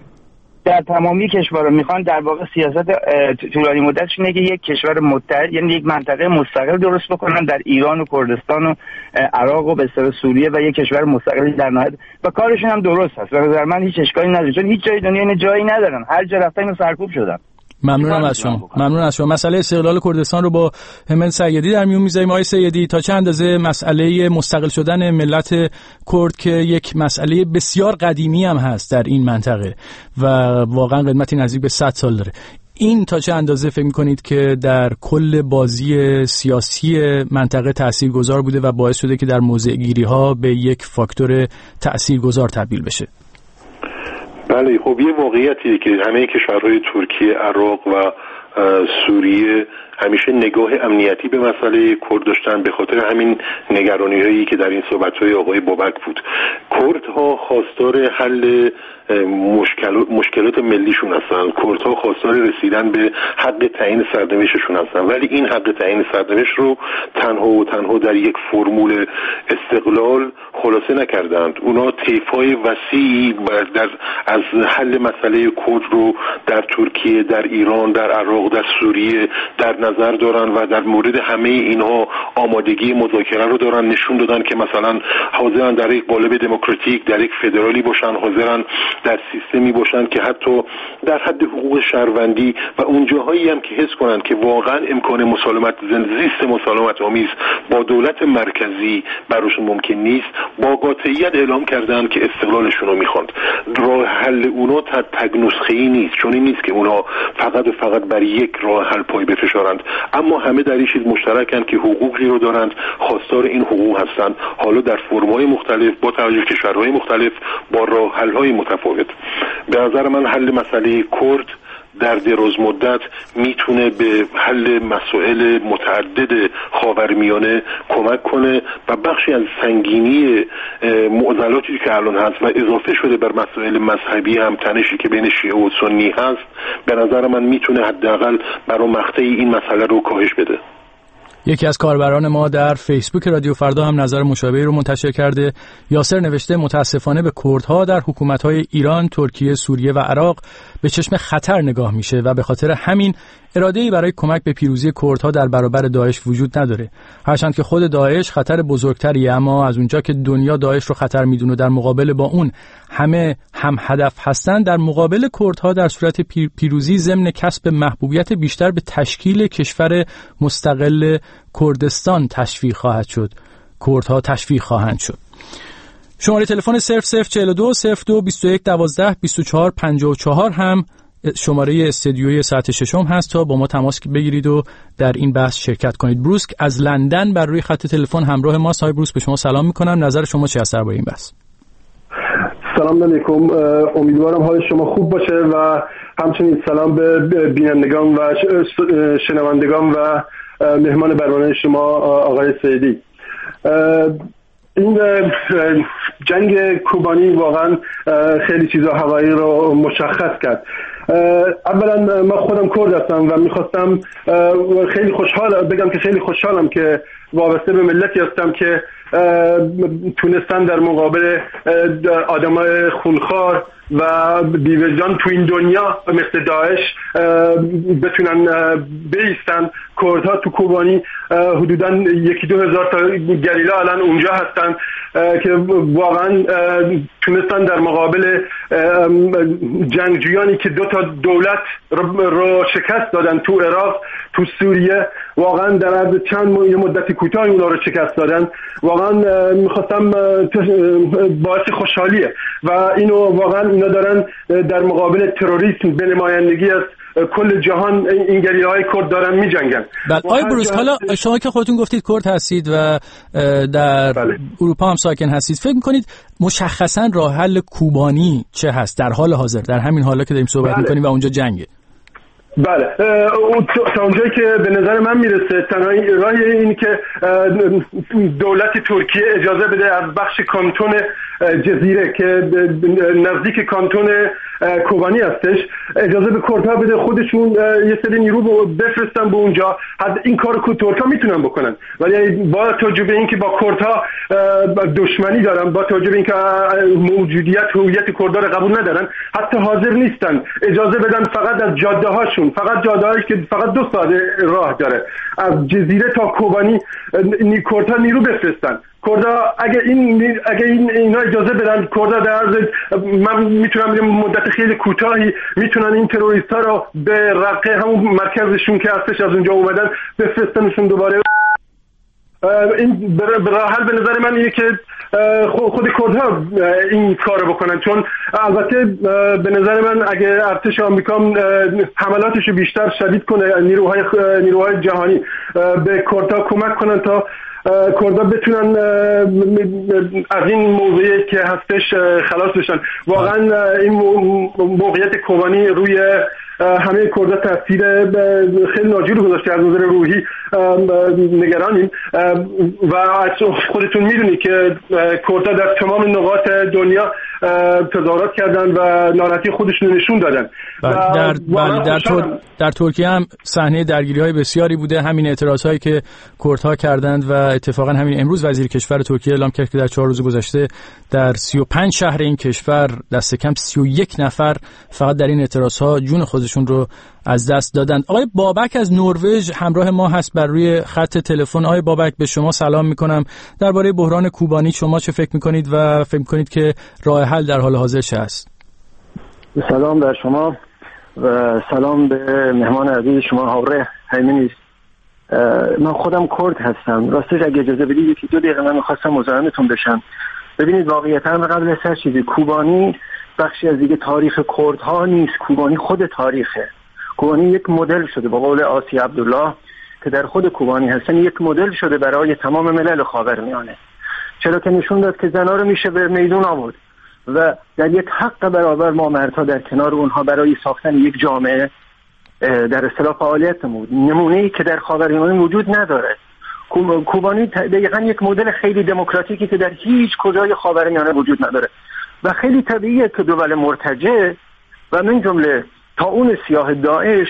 در تمامی کشورها میخوان در واقع سیاست طولانی مدتشون اینه که یک کشور متحد، یعنی یک منطقه مستقل درست بکنن در ایران و کردستان و عراق و به اصطلاح سوریه و یک کشور مستقل در نهایت، و کارشون هم درست هست. به نظر من هیچ اشکالی نداره، چون هیچ جای دنیا این جایی ندارن، هر جا رفتن اینو سرکوب شدن. ممنونم از شما. ممنون از شما. مسئله استقلال کردستان رو با همت سیدی در میون میذاریم. آقای سیدی، تا چه اندازه مسئله مستقل شدن ملت کرد که یک مسئله بسیار قدیمی هم هست در این منطقه و واقعا قدمتی نزدیک به صد سال داره، این تا چه اندازه فکر می‌کنید که در کل بازی سیاسی منطقه تاثیرگذار بوده و باعث شده که در موضع‌گیری‌ها به یک فاکتور تاثیرگذار تبدیل بشه؟ بله، خب یه واقعیتیه که همه کشورهای ترکیه، عراق و سوریه همیشه نگاه امنیتی به مسئله کرد داشتن، به خاطر همین نگرانی‌هایی که در این صحبت‌های آقای بابک بود. کردها خواستار حل مشکل مشکلات ملیشون هستن، کردها خواستار رسیدن به حق تعیین سرنوشتشون هستن، ولی این حق تعیین سرنوشت رو تنها و تنها در یک فرمول استقلال خلاصه نکردند. اونا طیف‌های وسیعی در از حل مسئله کرد رو در ترکیه، در ایران، در عراق، در سوریه در نظر دارن و در مورد همه اینها آمادگی مذاکره رو دارن. نشون دادن که مثلا حاضرن در یک قالب دموکراتیک، در یک فدرالی باشن، حاضرن در سیستمی باشن که حتی در حد حقوق شهروندی و اون جاهایی هم که حس کنن که واقعا امکان مسالمت زیست مسالمت آمیز با دولت مرکزی براشون ممکن نیست، با قاطعیت اعلام کردن که استقلالشون رو میخواند. راه حل اونا تگ نسخه‌ای نیست، چون این نیست که اونا فقط و فقط بر یک راه حل پای بفشارند، اما همه در این چیز مشترکن که حقوقی رو دارند، خواستار این حقوق هستند، حالا در فرم‌های مختلف با توجه به کشورهای مختلف با راه حل‌های متفاوت. به نظر من حل مسئله کرد در دراز مدت میتونه به حل مسائل متعدد خاورمیانه کمک کنه و بخشی از سنگینی معضلاتی که الان هست و اضافه شده بر مسائل مذهبی هم تنشی که بین شیعه و سنی هست، به نظر من میتونه حداقل برای مقطعی این مسئله رو کاهش بده. یکی از کاربران ما در فیسبوک رادیو فردا هم نظر مشابهی رو منتشر کرده. یاسر نوشته متاسفانه به کردها در حکومت‌های ایران، ترکیه، سوریه و عراق به چشم خطر نگاه میشه و به خاطر همین اراده‌ای برای کمک به پیروزی کردها در برابر داعش وجود نداره. هرچند که خود داعش خطر بزرگتریه، اما از اونجا که دنیا داعش رو خطر میدونه، در مقابل با اون همه هم هدف هستن، در مقابل کردها در صورت پیروزی ضمن کسب محبوبیت بیشتر به تشکیل کشور مستقل کردستان تشویق خواهد شد. کردها تشویق خواهند شد. شماره تلفن صفر صفر چهل و دو صفر دو بیست و یک دوازده بیست و چهار پنجاه و چهار هم شماره استدیوی ساعت ششم هست تا با ما تماس بگیرید و در این بحث شرکت کنید. بروسک از لندن بر روی خط تلفن همراه ما. های بروسک، به شما سلام میکنم. نظر شما چه هست درباره این بحث؟ سلام علیکم، امیدوارم حال شما خوب باشه و همچنین سلام به بینندگان و شنوندگان و مهمان برنامه شما آقای سیدی. این جنگ کوبانی واقعا خیلی چیزا حقایق رو مشخص کرد. اولا من خودم کرد هستم و میخواستم خیلی خوشحال بگم که خیلی خوشحالم که وابسته به ملتی هستم که تونستن در مقابل آدمای خونخوار و بیوجدان تو این دنیا مثل داعش بتونن بیستن. کردها تو کوبانی حدوداً یکی دو هزار تا گریلا الان اونجا هستن که واقعا تونستن در مقابل جنگجویانی که دو تا دولت رو شکست دادن تو عراق، تو سوریه، واقعا در عرض چند یه مدت کوتاه اونا رو شکست دادن. واقعا میخواستم باعث خوشحالیه و اینو واقعا اینا دارن در مقابل تروریسم به نمایندگی از کل جهان این گریه‌های کرد دارن می‌جنگن. آقای بروسک، حالا شما که خودتون گفتید کرد هستید و در بله. اروپا هم ساکن هستید، فکر می‌کنید مشخصاً راه حل کوبانی چه هست در حال حاضر، در همین حالا که داریم صحبت بله. می‌کنیم و اونجا جنگه؟ بله، تا اونجایی که به نظر من میرسه تنها راه این که دولت ترکیه اجازه بده از بخش کانتون جزیره که نزدیک کانتون کوبانی هستش اجازه به کردها بده خودشون یه سری نیرو بفرستن به اونجا. حد این کارو ترکا میتونن بکنن، ولی با توجه به اینکه با کردها دشمنی دارن، با توجه به اینکه موجودیت هویت کردها رو قبول ندارن، حتی حاضر نیستن اجازه بدن فقط از جاده هاشون خودشون، فقط جاده‌هایی که فقط دو ساعت راه داره، از جزیره تا کوبانی کردها نیرو بفرستن. کردا اگه این اگه این اینا اجازه بدن، کردا در عرض من میتونم بگم مدت خیلی کوتاهی میتونن این تروریست‌ها رو به رقه همون مرکزشون که هستش از اونجا اومدن بفرستنشون دوباره. این برای به نظر من اینه که خود کردها این کارو بکنن، چون البته به نظر من اگه ارتش آمریکا حملاتش رو بیشتر شدید کنه، نیروهای نیروهای جهانی به کردها کمک کنن تا کردها بتونن از این موضوعی که هستش خلاص بشن. واقعا این موقعیت کوبانی روی همه کردها تاثیر خیلی ناجوری گذاشته. از نظر روحی نگرانیم و خودتون میدونی که کردها در تمام نقاط دنیا تظاهرات کردن و ناراحتی خودشون نشون دادن. در بله در, تر... در ترکیه هم صحنه درگیری‌های بسیاری بوده، همین اعتراضایی که کردها کردند و اتفاقا همین امروز وزیر کشور ترکیه اعلام کرد که در چهار روز گذشته در سی و پنج شهر این کشور دست کم سی و یک نفر فقط در این اعتراضها جون خودشون رو از دست دادند. آقای بابک از نروژ همراه ما هست بر روی خط تلفن. آقای بابک به شما سلام میکنم. درباره بحران کوبانی شما چه فکر میکنید و فکر میکنید که راه حل در حال حاضر چه است؟ سلام بر شما و سلام به مهمان عزیز شما هاوره همینیز. من خودم کرد هستم. راستش اگه اجازه بدید یکی دو دقیقه من میخواستم مزاحمتون بشم. ببینید واقعیتا قبل از هر چیزی کوبانی بخشی از دیگه تاریخ کردها نیست، کوبانی خود تاریخه. کوبانی یک مدل شده، با قول آسی عبدالله که در خود کوبانی هستن، یک مدل شده برای تمام ملل خاورمیانه، چرا که نشون داد که زنها رو میشه به میدون آورد و در یک حق برابر ما مردها در کنار اونها برای ساختن یک جامعه در اصطلاح فعالیت نمود. نمونه‌ای که در خاورمیانه وجود نداره. کوبانی دقیقاً یک مدل خیلی دموکراتیکی که در هیچ کجای خاورمیانه وجود نداره و خیلی طبیعیه که دول مرتجع و من جمله تا اون سیاه داعش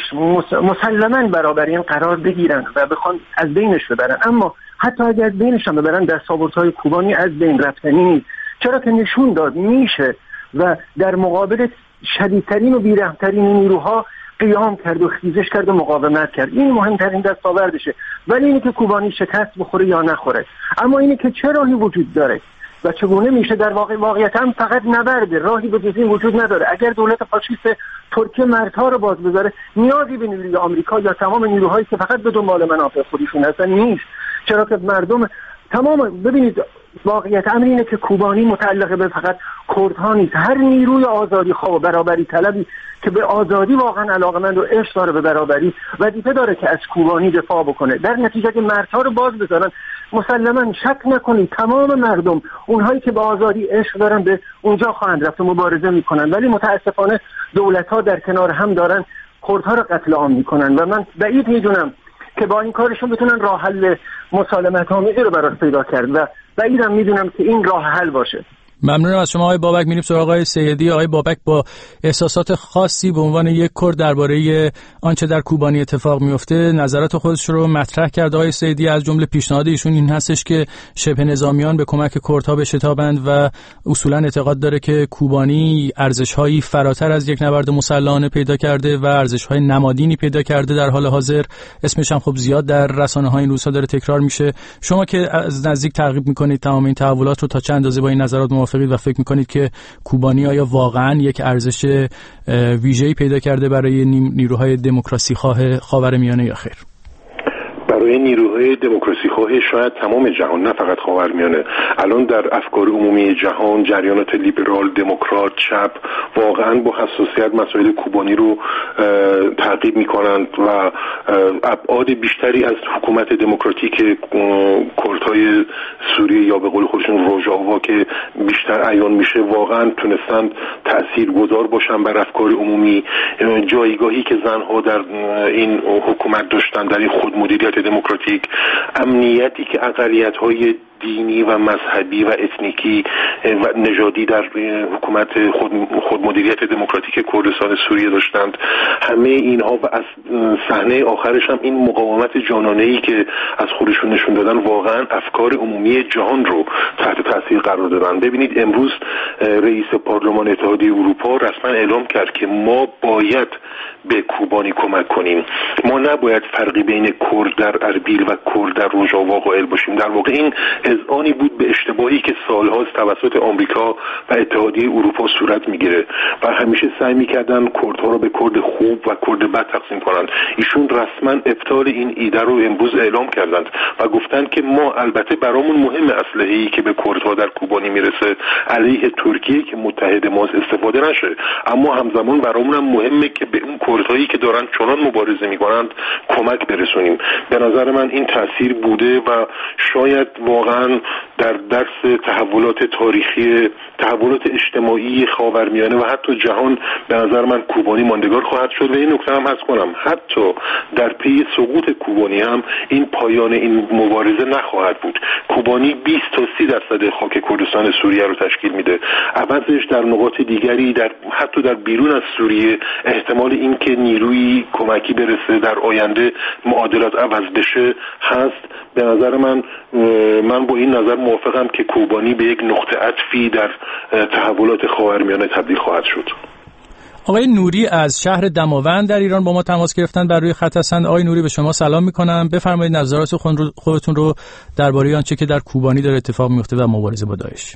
مسلماً برابر این قرار بگیرن و بخوان از بینش ببرن. اما حتی اگر از بینش هم ببرن دستاوردهای کوبانی از بین رفتنی نیست، چرا که نشون داد میشه و در مقابل شدیدترین و بیرحمترین نیروها قیام کرد و خیزش کرد و مقاومت کرد. این مهمترین دستاوردشه. ولی اینی که کوبانی شکست بخوره یا نخوره، اما اینی که چه راهی وجود داره و چگونه میشه در واقع واقعیت هم فقط نبرده، راهی به جز این وجود نداره. اگر دولت فاشیست ترکیه مردها رو باز بذاره نیازی به نیروی آمریکا یا تمام نیروهایی که فقط به دنبال منافع خودشون هستن نیست، چرا که مردم تمام ببینید واقعیت امر اینه که کوبانی متعلق به فقط کردها نیست. هر نیروی آزادی خواه و برابری طلبی که به آزادی واقعا علاقمند و عشق داره به برابری وظیفه داره که از کوبانی دفاع بکنه. در نتیجه که مردها رو باز بذارن مسلما شک نکنید تمام مردم اونهایی که به آزادی عشق دارن به اونجا خواهند رفت و مبارزه میکنن، ولی متاسفانه دولت‌ها در کنار هم دارن کردها رو قتل عام میکنن و من بعید میدونم که با این کارشون بتونن راه حل مسالمت آمیزی رو براش پیدا کرد و بعیدم میدونم که این راه حل باشه. ممنونم از شما آقای بابک. میریم سراغ آقای سیدی. آقای بابک با احساسات خاصی به عنوان یک کرد درباره آنچه در کوبانی اتفاق میفته نظرات خودش رو مطرح کرد. آقای سیدی از جمله پیشنهاد ایشون این هستش که شبه نظامیان به کمک کردها بشتابند و اصولا اعتقاد داره که کوبانی ارزش‌هایی فراتر از یک نبرد مسلحانه پیدا کرده و ارزش‌های نمادینی پیدا کرده در حال حاضر. اسمش هم خب زیاد در رسانه‌های این روزها داره تکرار میشه. شما که از نزدیک تعقیب می‌کنید تمام این تحولات رو، تا چند اندازه با این نظرات موافقید و فکر میکنید که کوبانی آیا واقعا یک ارزش ویژه‌ای پیدا کرده برای نیروهای دموکراسی خواه خاورمیانه یا خیر؟ برای نیروهای دموکراسی خواهی شاید تمام جهان، نه فقط خاورمیانه. الان در افکار عمومی جهان جریانات لیبرال، دموکرات، چپ واقعا با حساسیت مسائل کوبانی رو تعقیب میکنند و ابعاد بیشتری از حکومت دموکراتیک کردهای سوریه یا به قول خودشون روژاوا که بیشتر عیان میشه واقعا تونستند تاثیرگذار باشن بر افکار عمومی. جایگاهی که زنها در این حکومت داشتن، در این خودمدیریت دموکراتیک، امنیتی که اقلیت‌های دینی و مذهبی و اتنیکی و نژادی در حکومت خود خودمدیریت دموکراتیک کردستان سوریه داشتند. همه اینها و از صحنه آخرش هم این مقاومت جانانه‌ای که از خودشون نشون دادن واقعا افکار عمومی جهان رو تحت تاثیر قرار دادن. ببینید امروز رئیس پارلمان اتحادیه اروپا رسما اعلام کرد که ما باید به کوبانی کمک کنیم. ما نباید فرقی بین کرد در اربیل و کرد در روژاوا قائل باشیم. در واقع این اذعانی بود به اشتباهی که سالهاست توسط آمریکا و اتحادیه اروپا صورت میگیره و همیشه سعی میکردن کردها رو به کرد خوب و کرد بد تقسیم کنند. ایشون رسما ابطال این ایده رو امروز اعلام کردند و گفتند که ما البته برامون مهم اسلحه‌ای که به کردها در کوبانی میرسه علیه ترکیه که متحد ماست استفاده نشه، اما همزمان برامون هم مهمه که به اون کردهایی که دارن چنان مبارزه میکنند کمک برسونیم. به نظر من این تاثیر بوده و شاید واقعا در درس تحولات تاریخی، تحولات اجتماعی خاورمیانه و حتی جهان به نظر من کوبانی ماندگار خواهد شد. و این نکته هم هست کنم حتی در پی سقوط کوبانی هم این پایان این مبارزه نخواهد بود. کوبانی بیست تا سی درصد خاک کردستان سوریه رو تشکیل میده. عوضش در نقاط دیگری در حتی در بیرون از سوریه احتمال این که نیروی کمکی برسه در آینده معادلات عوض بشه هست. به نظر من من با این نظر موافقم که کوبانی به یک نقطه عطفی در تحولات خاورمیانه تبدیل خواهد شد. آقای نوری از شهر دماوند در ایران با ما تماس گرفتن، بر روی خط هستند. آقای نوری به شما سلام میکنم. بفرمایید نظرات خودتون رو درباره آنچه که در کوبانی داره اتفاق میفته و مبارزه با داعش.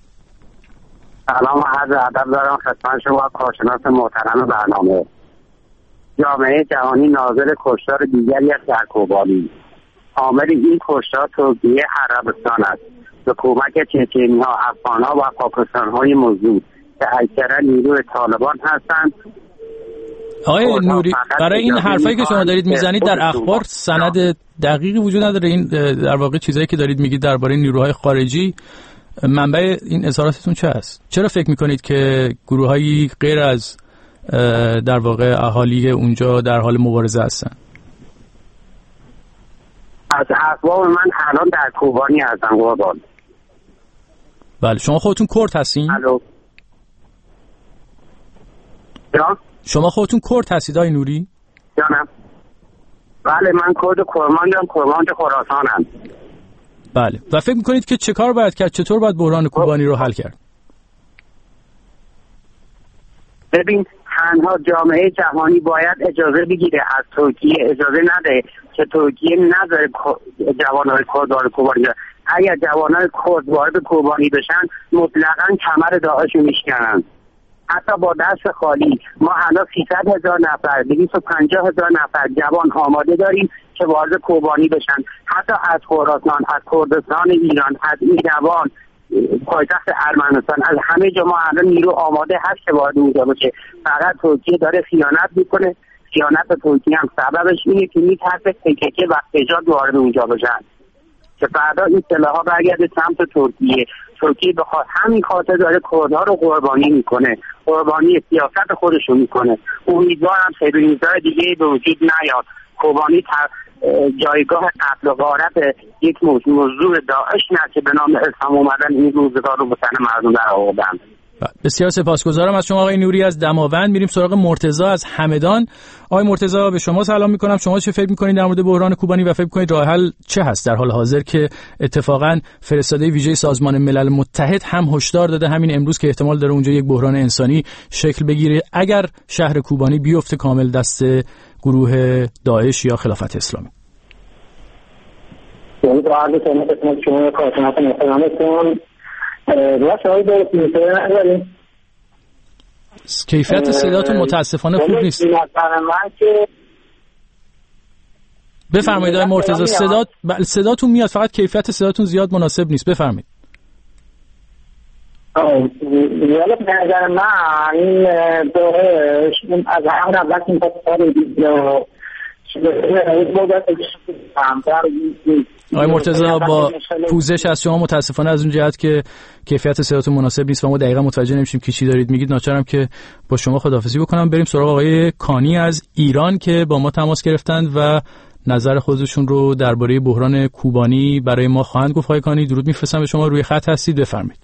سلام و عرض ادب دارم خدمت شما کارشناس محترم برنامه. جامعه جهانی ناظر کشتار دیگری است در کوبانی. عامل این کشتار ترکیه عربستان است به کمک چچنی‌ها، افغان‌ها و پاکستان‌های موجود که اکثرا نیروی طالبان هستند. آقای نوری برای این حرفایی که شما دارید میزنید در اخبار سند دقیقی وجود نداره؟ این در واقع چیزایی که دارید میگید درباره نیروهای خارجی، منبع این اظهاراتتون چه است؟ چرا فکر میکنید که گروهایی غیر از در واقع اهالی اونجا در حال مبارزه هستن؟ از اخبار من الان در کوبانی هستم قربان. بله شما خودتون کرد هستین؟ الو. جان؟ شما خودتون کرد هستید آقای نوری؟ جانم. بله من کرد کرمانجم، کرمانج خراسانم. بله و فکر میکنید که چه کار باید کرد؟ چطور باید بحران کوبانی رو حل کرد؟ ببین تنها جامعه جهانی باید اجازه بگیره از ترکیه، اجازه نده که ترکیه نذاره جوانای کرد وارد کوبانی بشن. اگر جوانای کرد وارد کوبانی بشن مطلقاً کمر داعش رو میشکنن. حتی با دست خالی ما الان سیصد هزار نفر، دویست و پنجاه هزار نفر جوان آماده داریم که وارد کوبانی بشن. حتی از خراسان، از کردستان ایران، از ایروان، پایتخت ارمنستان، از همه جا ما الان نیرو آماده هست که وارد اونجا بشه. فقط ترکیه داره خیانت میکنه. خیانت ترکیه هم سببش اینه که میترسه تکیه و فجار وارد اونجا بشن که فردا این سلاح‌ها برگرده سمت ترکیه. ترکیه به خاطر همین خاطر داره کردها رو قربانی میکنه، قربانی سیاست خودش رو میکنه. امیدوارم سیبرینیزهای دیگه به وجود نیاد. کوبانی جایگاه قتل و غارت یک موضوع داعش نه که به نام اسلام اومدن این روزگار رو به تن مردم در آوردن. بسیار سپاسگزارم از شما آقای نوری از دماوند. میریم سراغ مرتضی از همدان. آقای مرتضی به شما سلام میکنم. شما چه فکر میکنید در مورد بحران کوبانی و فکر میکنید راه حل چه هست در حال حاضر که اتفاقا فرستاده ویژه سازمان ملل متحد هم هشدار داده همین امروز که احتمال داره اونجا یک بحران انسانی شکل بگیره اگر شهر کوبانی بیفته کامل دست گروه داعش یا خلافت اسلامی؟ کیفیت صداتون متاسفانه خوب نیست. بفرمایید آقای مرتضی. صدات صداتون میاد فقط کیفیت صداتون زیاد مناسب نیست. بفرمایید. یالا به نظر من این دوره از همون اول که این پاسدار دیگه آقای مرتضی با پوزش از شما متاسفانه از اون جهت که کیفیت صداتون مناسب نیست و ما دقیقا متوجه نمیشیم که چی دارید میگید. ناچارم که با شما خداحافظی بکنم. بریم سراغ آقای کانی از ایران که با ما تماس گرفتند و نظر خودشون رو درباره بحران کوبانی برای ما خواهند گفت. آقای کانی درود میفرستم به شما، روی خط هستید، بفرمایید.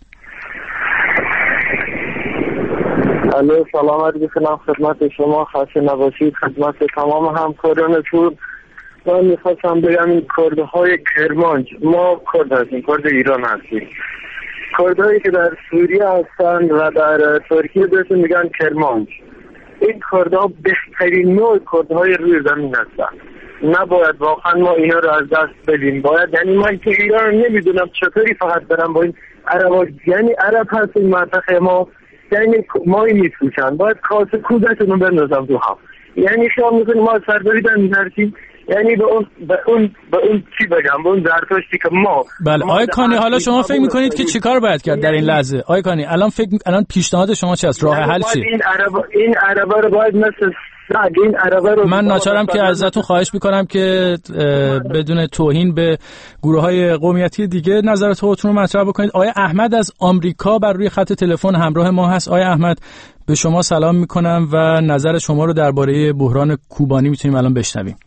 الو، سلام عرض می‌کنم خدمت شما، خسته نباشید، خدمت تمام همکارانتون. من میخواستم بگم این کردهای کرمانج، ما کرد هستیم، کرد ایران هستیم، کردهایی که در سوریه هستن و در ترکیه بهشون میگن کرمانج. این کردها بهترین نوع کردهای روی زمین هستن، نباید واقعا ما اینا رو از دست بدیم. باید، یعنی من که ایران نمیدونم چطوری فقط برم با این عربا، یعنی عرب هست این منطقه ما، یعنی مایی میفروشن، باید کاسه کودتون رو بندازم تو هم. یعنی شما میکنیم ما سرداری در میزرسیم، یعنی به اون به اون به اون چی بگم، به اون زرتشتی که ما. بله آقای کانی، حالا شما فکر میکنید که چیکار باید کرد در این لحظه؟ آقای کانی الان فکر الان پیشنهاد شما چی است؟ راه حل چیه؟ این عربا این عربا رو باید مثل این عربا رو من ناچارم که ازتون خواهش میکنم که بدون توهین به گروه‌های قومیتی دیگه نظرات خودتون رو مطرح بکنید. آقای احمد از آمریکا بر روی خط تلفن همراه ما هست. آقای احمد به شما سلام میکنم و نظر شما رو درباره بحران کوبانی میتونیم الان بشنویم.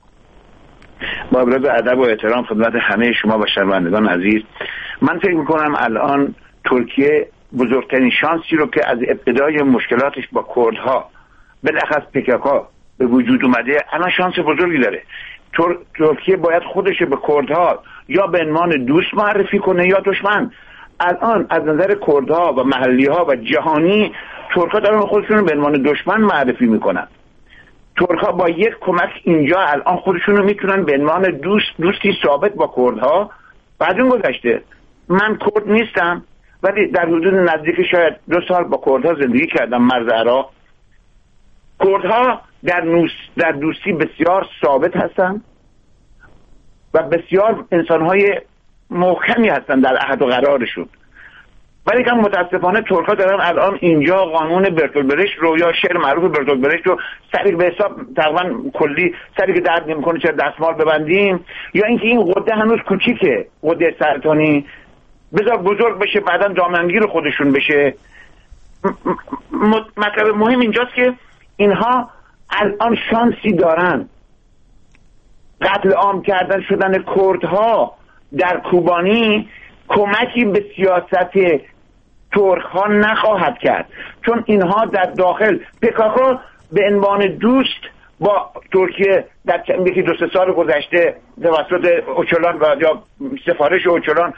با عرض ادب و احترام خدمت همه شما و شنوندگان عزیز، من فکر میکنم الان ترکیه بزرگترین شانسی رو که از ابتدای مشکلاتش با کردها بالاخص پکک‌ها به وجود اومده، الان شانس بزرگی داره. تر... ترکیه باید خودش به کردها یا به عنوان دوست معرفی کنه یا دشمن. الان از نظر کردها و محلی‌ها و جهانی ترک‌ها دارن خودشون به عنوان دشمن معرفی میکنن. ترک‌ها با یک کمک اینجا الان خودشون رو میتونن به عنوان دوست دوستی ثابت با کردها. بعد اون گذشته من کرد نیستم، ولی در حدود نزدیک شاید دو سال با کردها زندگی کردم مرز عراق. کردها در نوس در دوستی بسیار ثابت هستن و بسیار انسان‌های محکمی هستن در عهد و قرارشون، ولی که متاسفانه ترک‌ها دارن الان اینجا قانون برتول برشت رو یا شعر معروف برتول برشت رو سری به حساب تقریبا کلی سری که درد نمی‌کنه چرا دستمال ببندیم، یا اینکه این غده هنوز کوچیکه، غده سرطانی، بذار بزرگ بشه بعداً دامنگیر خودشون بشه. مطلب مهم اینجاست که اینها الان شانسی دارن. قتل عام کردن شدن کردها در کوبانی کمکی به سیاست ترک ها نخواهد کرد، چون اینها در داخل پکاکا به عنوان دوست با ترکیه در یکی دو سه سال گذشته توسط اوچلان و یا سفارش اوچلان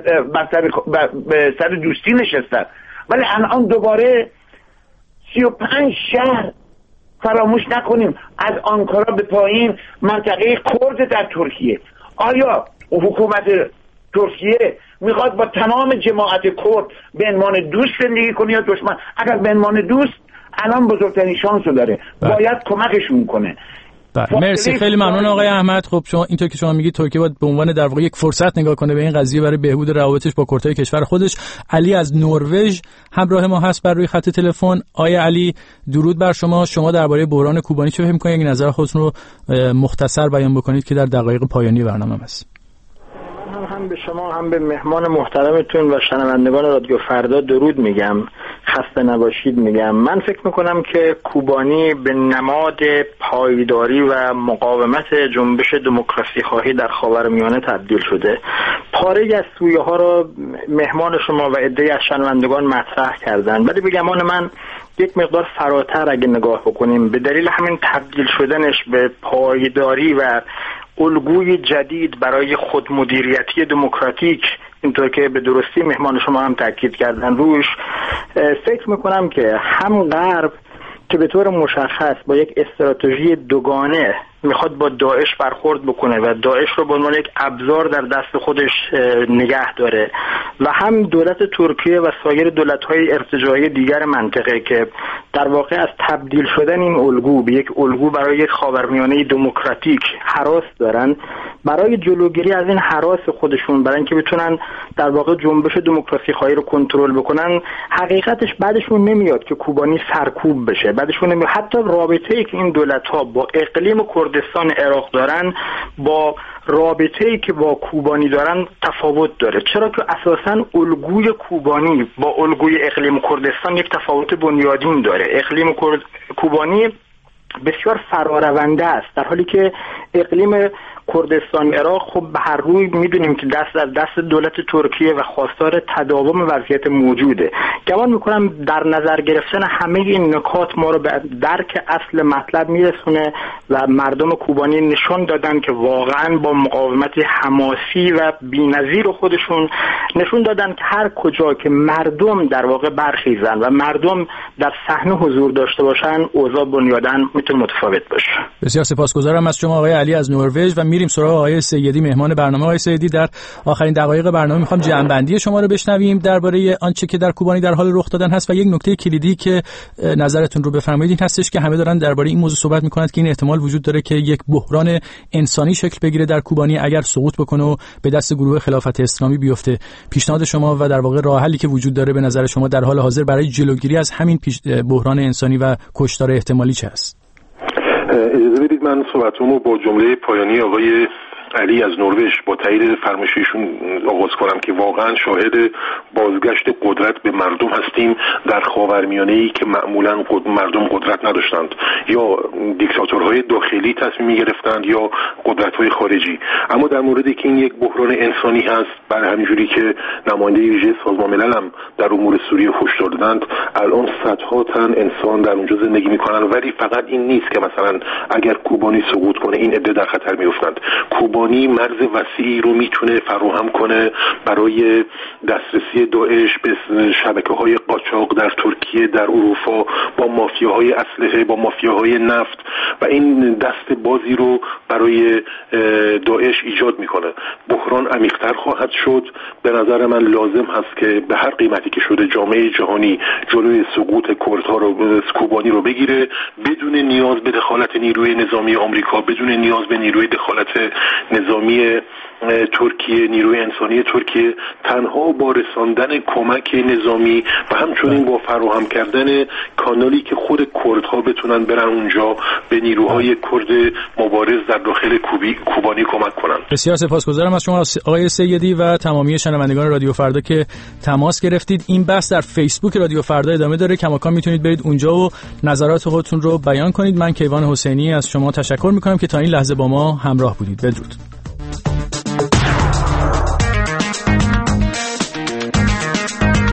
به سر دوستی نشستن، ولی الان دوباره سی و پنج شهر، فراموش نکنیم از آنکارا به پایین منطقه کرد در ترکیه. آیا حکومت ترکیه میخواد با تمام جماعت کرد به عنوان دوست زندگی کنه یا دشمن؟ اگر به عنوان دوست الان بزرگترین شانس رو داره، باید کمکشون کنه. بله مرسی، خیلی ممنون آقای احمد. خب شما اینطور که شما میگید ترکیه باید به عنوان در واقع یک فرصت نگاه کنه به این قضیه برای بهبود روابطش با کردهای کشور خودش. علی از نروژ همراه ما هست بر روی خط تلفن. آقای علی درود بر شما. شما درباره بحران کوبانی چه فکر می‌کنید؟ یک نظر خودتون رو مختصر بیان بکنید که در دقایق پایانی برنامه است. من هم به شما هم به مهمان محترمتون و شنوندگان رادیو فردا درود میگم، خسته نباشید میگم. من فکر میکنم که کوبانی به نماد پایداری و مقاومت جنبش دموکراسی خواهی در خاورمیانه تبدیل شده. پاره از سویه ها را مهمان شما و عده‌ای از شنوندگان مطرح کردن، ولی به گمان من یک مقدار فراتر اگه نگاه بکنیم، به دلیل همین تبدیل شدنش به پایداری و الگوی جدید برای خودمدیریتی دموکراتیک، اینطور که به درستی مهمان شما هم تاکید کردن روش، فکر میکنم که هم غرب که به طور مشخص با یک استراتژی دوگانه میخواد با داعش برخورد بکنه و داعش رو به عنوان یک ابزار در دست خودش نگه داره، و هم دولت ترکیه و سایر دولت‌های ارتجاعی دیگر منطقه که در واقع از تبدیل شدن این الگو به یک الگو برای یک خاورمیانه دموکراتیک هراس دارن، برای جلوگیری از این هراس خودشون، برای اینکه بتونن در واقع جنبش دموکراسی خواهی رو کنترل بکنن، حقیقتش بعدشون نمیاد که کوبانی سرکوب بشه، بعدشون نمیاد. حتی رابطه‌ای که این دولت‌ها با اقلیم کردستان عراق دارن با رابطه‌ای که با کوبانی دارن تفاوت داره، چرا که اساساً الگوی کوبانی با الگوی اقلیم کردستان یک تفاوت بنیادین داره. اقلیم کوبانی بسیار فرارونده است، در حالی که اقلیم کردستان عراق خب به هر روی میدونیم که دست از دست دولت ترکیه و خواستار تداوم وضعیت موجوده. گمان میکنم در نظر گرفتن همه این نکات ما رو به درک اصل مطلب میرسونه و مردم کوبانی نشون دادن که واقعا با مقاومت حماسی و بی‌نظیر خودشون نشون دادن که هر کجا که مردم در واقع برخیزن و مردم در صحنه حضور داشته باشن اوضاع بنیاداً میتونه متفاوت باشه. بسیار سپاسگزارم از شما آقای علی از نروژ و میریم سراغ آقای سیدی مهمان برنامه. آقای سیدی، در آخرین دقایق برنامه میخوام جمع‌بندی شما رو بشنویم درباره آنچه که در کوبانی در حال رخ دادن هست و یک نکته کلیدی که نظرتون رو بفرمایید این هستش که همه دارن درباره این موضوع صحبت میکنند که این احتمال وجود داره که یک بحران انسانی شکل بگیره در کوبانی اگر سقوط بکنه و به دست گروه خلافت اسلامی بیفته. پیشنهاد شما و در واقع راه حلی که وجود داره به نظر شما در حال حاضر برای جلوگیری از همین بحران انسانی و کشتار احتمالی چه است؟ اجازه بدید من صحبتمو با جمله پایانی آقای علی از نروژ با تایید فرمایششون آغاز کنم که واقعا شاهد بازگشت قدرت به مردم هستیم در خاورمیانه‌ای که معمولا مردم قدرت نداشتند، یا دیکتاتورهای داخلی تصمیم می‌گرفتند یا قدرت‌های خارجی. اما در موردی که این یک بحران انسانی هست، برای همینجوری که نماینده ویژه سازمان ملل هم در امور سوریه هشدار دادند، الان صدها تن انسان در اونجا زندگی می‌کنند، ولی فقط این نیست که مثلا اگر کوبانی سقوط کنه این عده در خطر می‌افتند. کوبانی مرز وسیعی رو میتونه فراهم کنه برای دسترسی داعش به شبکه‌های قاچاق در ترکیه، در اروپا، با مافیاهای اسلحه، با مافیاهای نفت، و این دست بازی رو برای داعش ایجاد میکنه. بحران عمیق‌تر خواهد شد. به نظر من لازم هست که به هر قیمتی که شده جامعه جهانی جلوی سقوط کردها رو، کوبانی رو بگیره، بدون نیاز به دخالت نیروی نظامی آمریکا، بدون نیاز به نیروی دخالت نظامی ترکیه، نیروی انسانی ترکیه، تنها با رساندن کمک نظامی و همچنین با فراهم کردن کانالی که خود کردها بتونن برن اونجا به نیروهای کرد مبارز در داخل کوبی کوبانی کمک کنن. بسیار سپاسگزارم از شما آقای سیدی و تمامی شنوندگان رادیو فردا که تماس گرفتید. این بحث در فیسبوک رادیو فردا ادامه داره، کماکان میتونید برید اونجا و نظرات خودتون رو بیان کنید. من کیوان حسینی از شما تشکر میکنم که تا این لحظه با ما همراه بودید. بدرود.